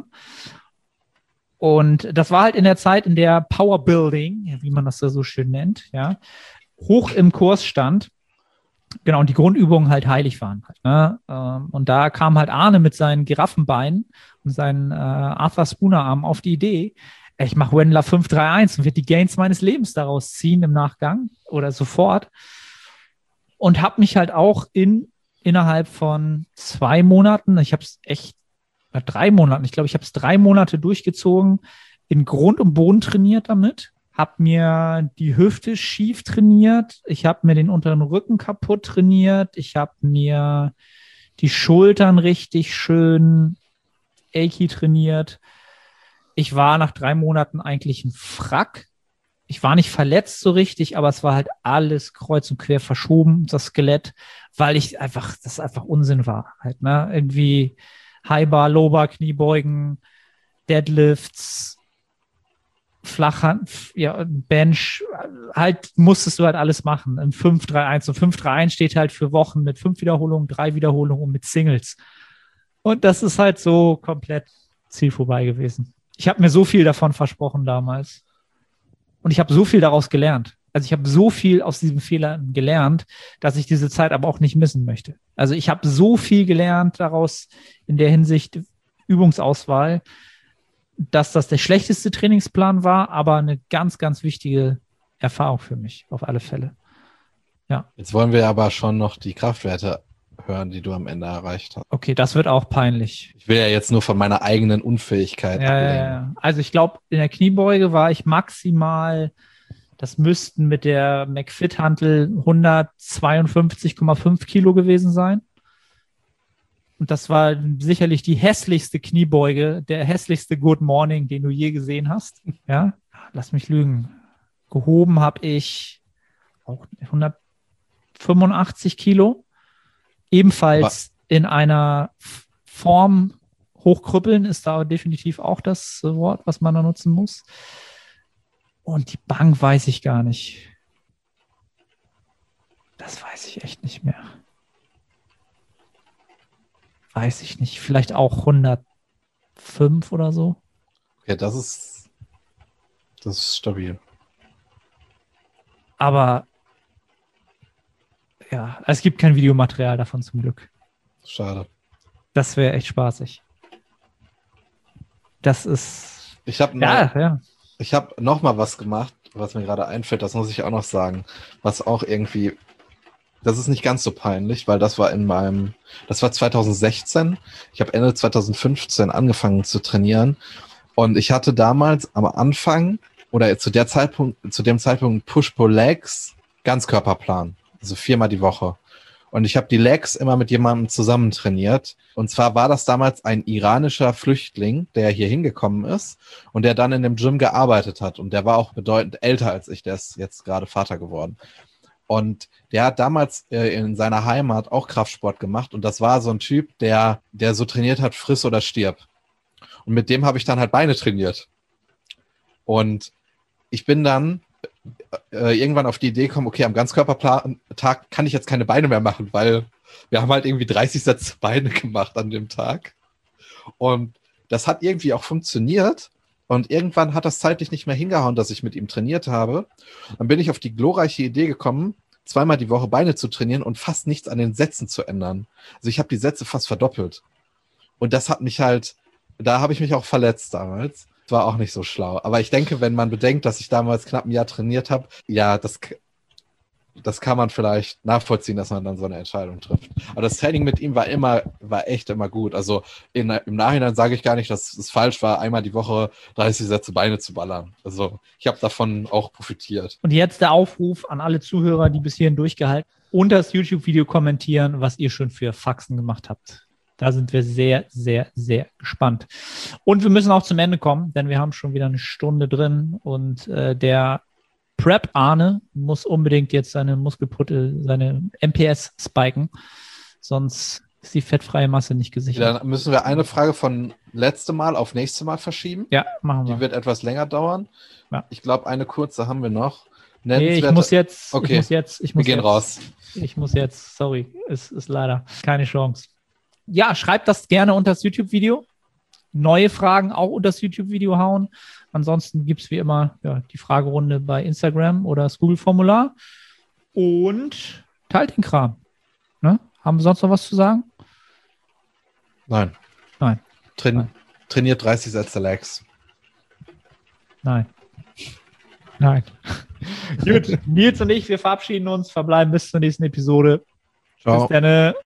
Und das war halt in der Zeit, in der Powerbuilding, wie man das da so schön nennt, ja, hoch im Kurs stand. Genau, und die Grundübungen halt heilig waren. Halt, ne? Und da kam halt Arne mit seinen Giraffenbeinen und seinen äh, Arthur Spooner-Arm auf die Idee, ich mache Wendler fünf drei eins und werde die Gains meines Lebens daraus ziehen im Nachgang oder sofort. Und habe mich halt auch in innerhalb von zwei Monaten, ich habe es echt, oder drei Monaten, ich glaube, ich habe es drei Monate durchgezogen, in Grund und Boden trainiert damit. Habe mir die Hüfte schief trainiert, ich habe mir den unteren Rücken kaputt trainiert, ich habe mir die Schultern richtig schön achy trainiert. ich war nach drei Monaten eigentlich ein Frack. Ich war nicht verletzt so richtig, aber es war halt alles kreuz und quer verschoben, das Skelett, weil ich einfach, das einfach Unsinn war halt, ne? Irgendwie Highbar, Lowbar, Kniebeugen, Deadlifts, Flachhand, ja, Bench, halt musstest du halt alles machen im fünf drei eins. Und fünf drei eins steht halt für Wochen mit fünf Wiederholungen, drei Wiederholungen und mit Singles. Und das ist halt so komplett Ziel vorbei gewesen. Ich habe mir so viel davon versprochen damals. Und ich habe so viel daraus gelernt. Also ich habe so viel aus diesen Fehlern gelernt, dass ich diese Zeit aber auch nicht missen möchte. Also ich habe so viel gelernt daraus in der Hinsicht Übungsauswahl, dass das der schlechteste Trainingsplan war, aber eine ganz, ganz wichtige Erfahrung für mich, auf alle Fälle. Ja. Jetzt wollen wir aber schon noch die Kraftwerte hören, die du am Ende erreicht hast. Okay, das wird auch peinlich. Ich will ja jetzt nur von meiner eigenen Unfähigkeit ja, ablehnen. Ja, ja. Also ich glaube, in der Kniebeuge war ich maximal, das müssten mit der McFit-Hantel hundertzweiundfünfzig Komma fünf Kilo gewesen sein. Und das war sicherlich die hässlichste Kniebeuge, der hässlichste Good Morning, den du je gesehen hast. Ja, lass mich lügen. Gehoben habe ich auch hundertfünfundachtzig Kilo. Ebenfalls in einer Form, hochkrüppeln ist da definitiv auch das Wort, was man da nutzen muss. Und die Bank weiß ich gar nicht. Das weiß ich echt nicht mehr. Weiß ich nicht. Vielleicht auch hundertfünf oder so. Okay, das ist, das ist stabil. Aber ja, es gibt kein Videomaterial davon zum Glück. Schade. Das wäre echt spaßig. Das ist... Ich habe ja, ja. Ich habe noch mal was gemacht, was mir gerade einfällt, das muss ich auch noch sagen, was auch irgendwie, das ist nicht ganz so peinlich, weil das war in meinem, das war zweitausendsechzehn, ich habe Ende zweitausendfünfzehn angefangen zu trainieren und ich hatte damals am Anfang oder zu der Zeitpunkt, zu dem Zeitpunkt Push-Pull-Legs Ganzkörperplan, also viermal die Woche. Und ich habe die Legs immer mit jemandem zusammen trainiert. Und zwar war das damals ein iranischer Flüchtling, der hier hingekommen ist und der dann in dem Gym gearbeitet hat. Und der war auch bedeutend älter als ich, der ist jetzt gerade Vater geworden. Und der hat damals äh, in seiner Heimat auch Kraftsport gemacht. Und das war so ein Typ, der, der so trainiert hat, friss oder stirb. Und mit dem habe ich dann halt Beine trainiert. Und ich bin dann äh, irgendwann auf die Idee gekommen, okay, am Ganzkörpertag kann ich jetzt keine Beine mehr machen, weil wir haben halt irgendwie dreißig Sätze Beine gemacht an dem Tag. Und das hat irgendwie auch funktioniert. Und irgendwann hat das zeitlich nicht mehr hingehauen, dass ich mit ihm trainiert habe. Dann bin ich auf die glorreiche Idee gekommen, zweimal die Woche Beine zu trainieren und fast nichts an den Sätzen zu ändern. Also ich habe die Sätze fast verdoppelt. Und das hat mich halt, da habe ich mich auch verletzt damals. War auch nicht so schlau. Aber ich denke, wenn man bedenkt, dass ich damals knapp ein Jahr trainiert habe, ja, das, das kann man vielleicht nachvollziehen, dass man dann so eine Entscheidung trifft. Aber das Training mit ihm war immer, war echt immer gut. Also in, im Nachhinein sage ich gar nicht, dass es falsch war, einmal die Woche dreißig Sätze Beine zu ballern. Also ich habe davon auch profitiert. Und jetzt der Aufruf an alle Zuhörer, die bis hierhin durchgehalten, unter das YouTube-Video kommentieren, was ihr schon für Faxen gemacht habt. Da sind wir sehr, sehr, sehr gespannt. Und wir müssen auch zum Ende kommen, denn wir haben schon wieder eine Stunde drin und äh, der Prep Arne muss unbedingt jetzt seine Muskelputte, seine M P S spiken, sonst ist die fettfreie Masse nicht gesichert. Dann müssen wir eine Frage von letztem Mal auf nächstes Mal verschieben. Ja, machen wir. Die wird etwas länger dauern. Ja. Ich glaube, eine kurze haben wir noch. Nee, ich muss jetzt, okay. ich muss jetzt, ich muss wir gehen jetzt, raus. Ich muss jetzt, sorry, es ist leider keine Chance. Ja, schreibt das gerne unter das YouTube-Video. Neue Fragen auch unter das YouTube-Video hauen. Ansonsten gibt es wie immer ja, die Fragerunde bei Instagram oder das Google-Formular. Und teilt den Kram. Ne? Haben wir sonst noch was zu sagen? Nein. Nein. Train Nein. Trainiert dreißig Sätze Legs. Nein. Nein. Gut, Nils und ich, wir verabschieden uns, verbleiben bis zur nächsten Episode. Ciao. Bis dann.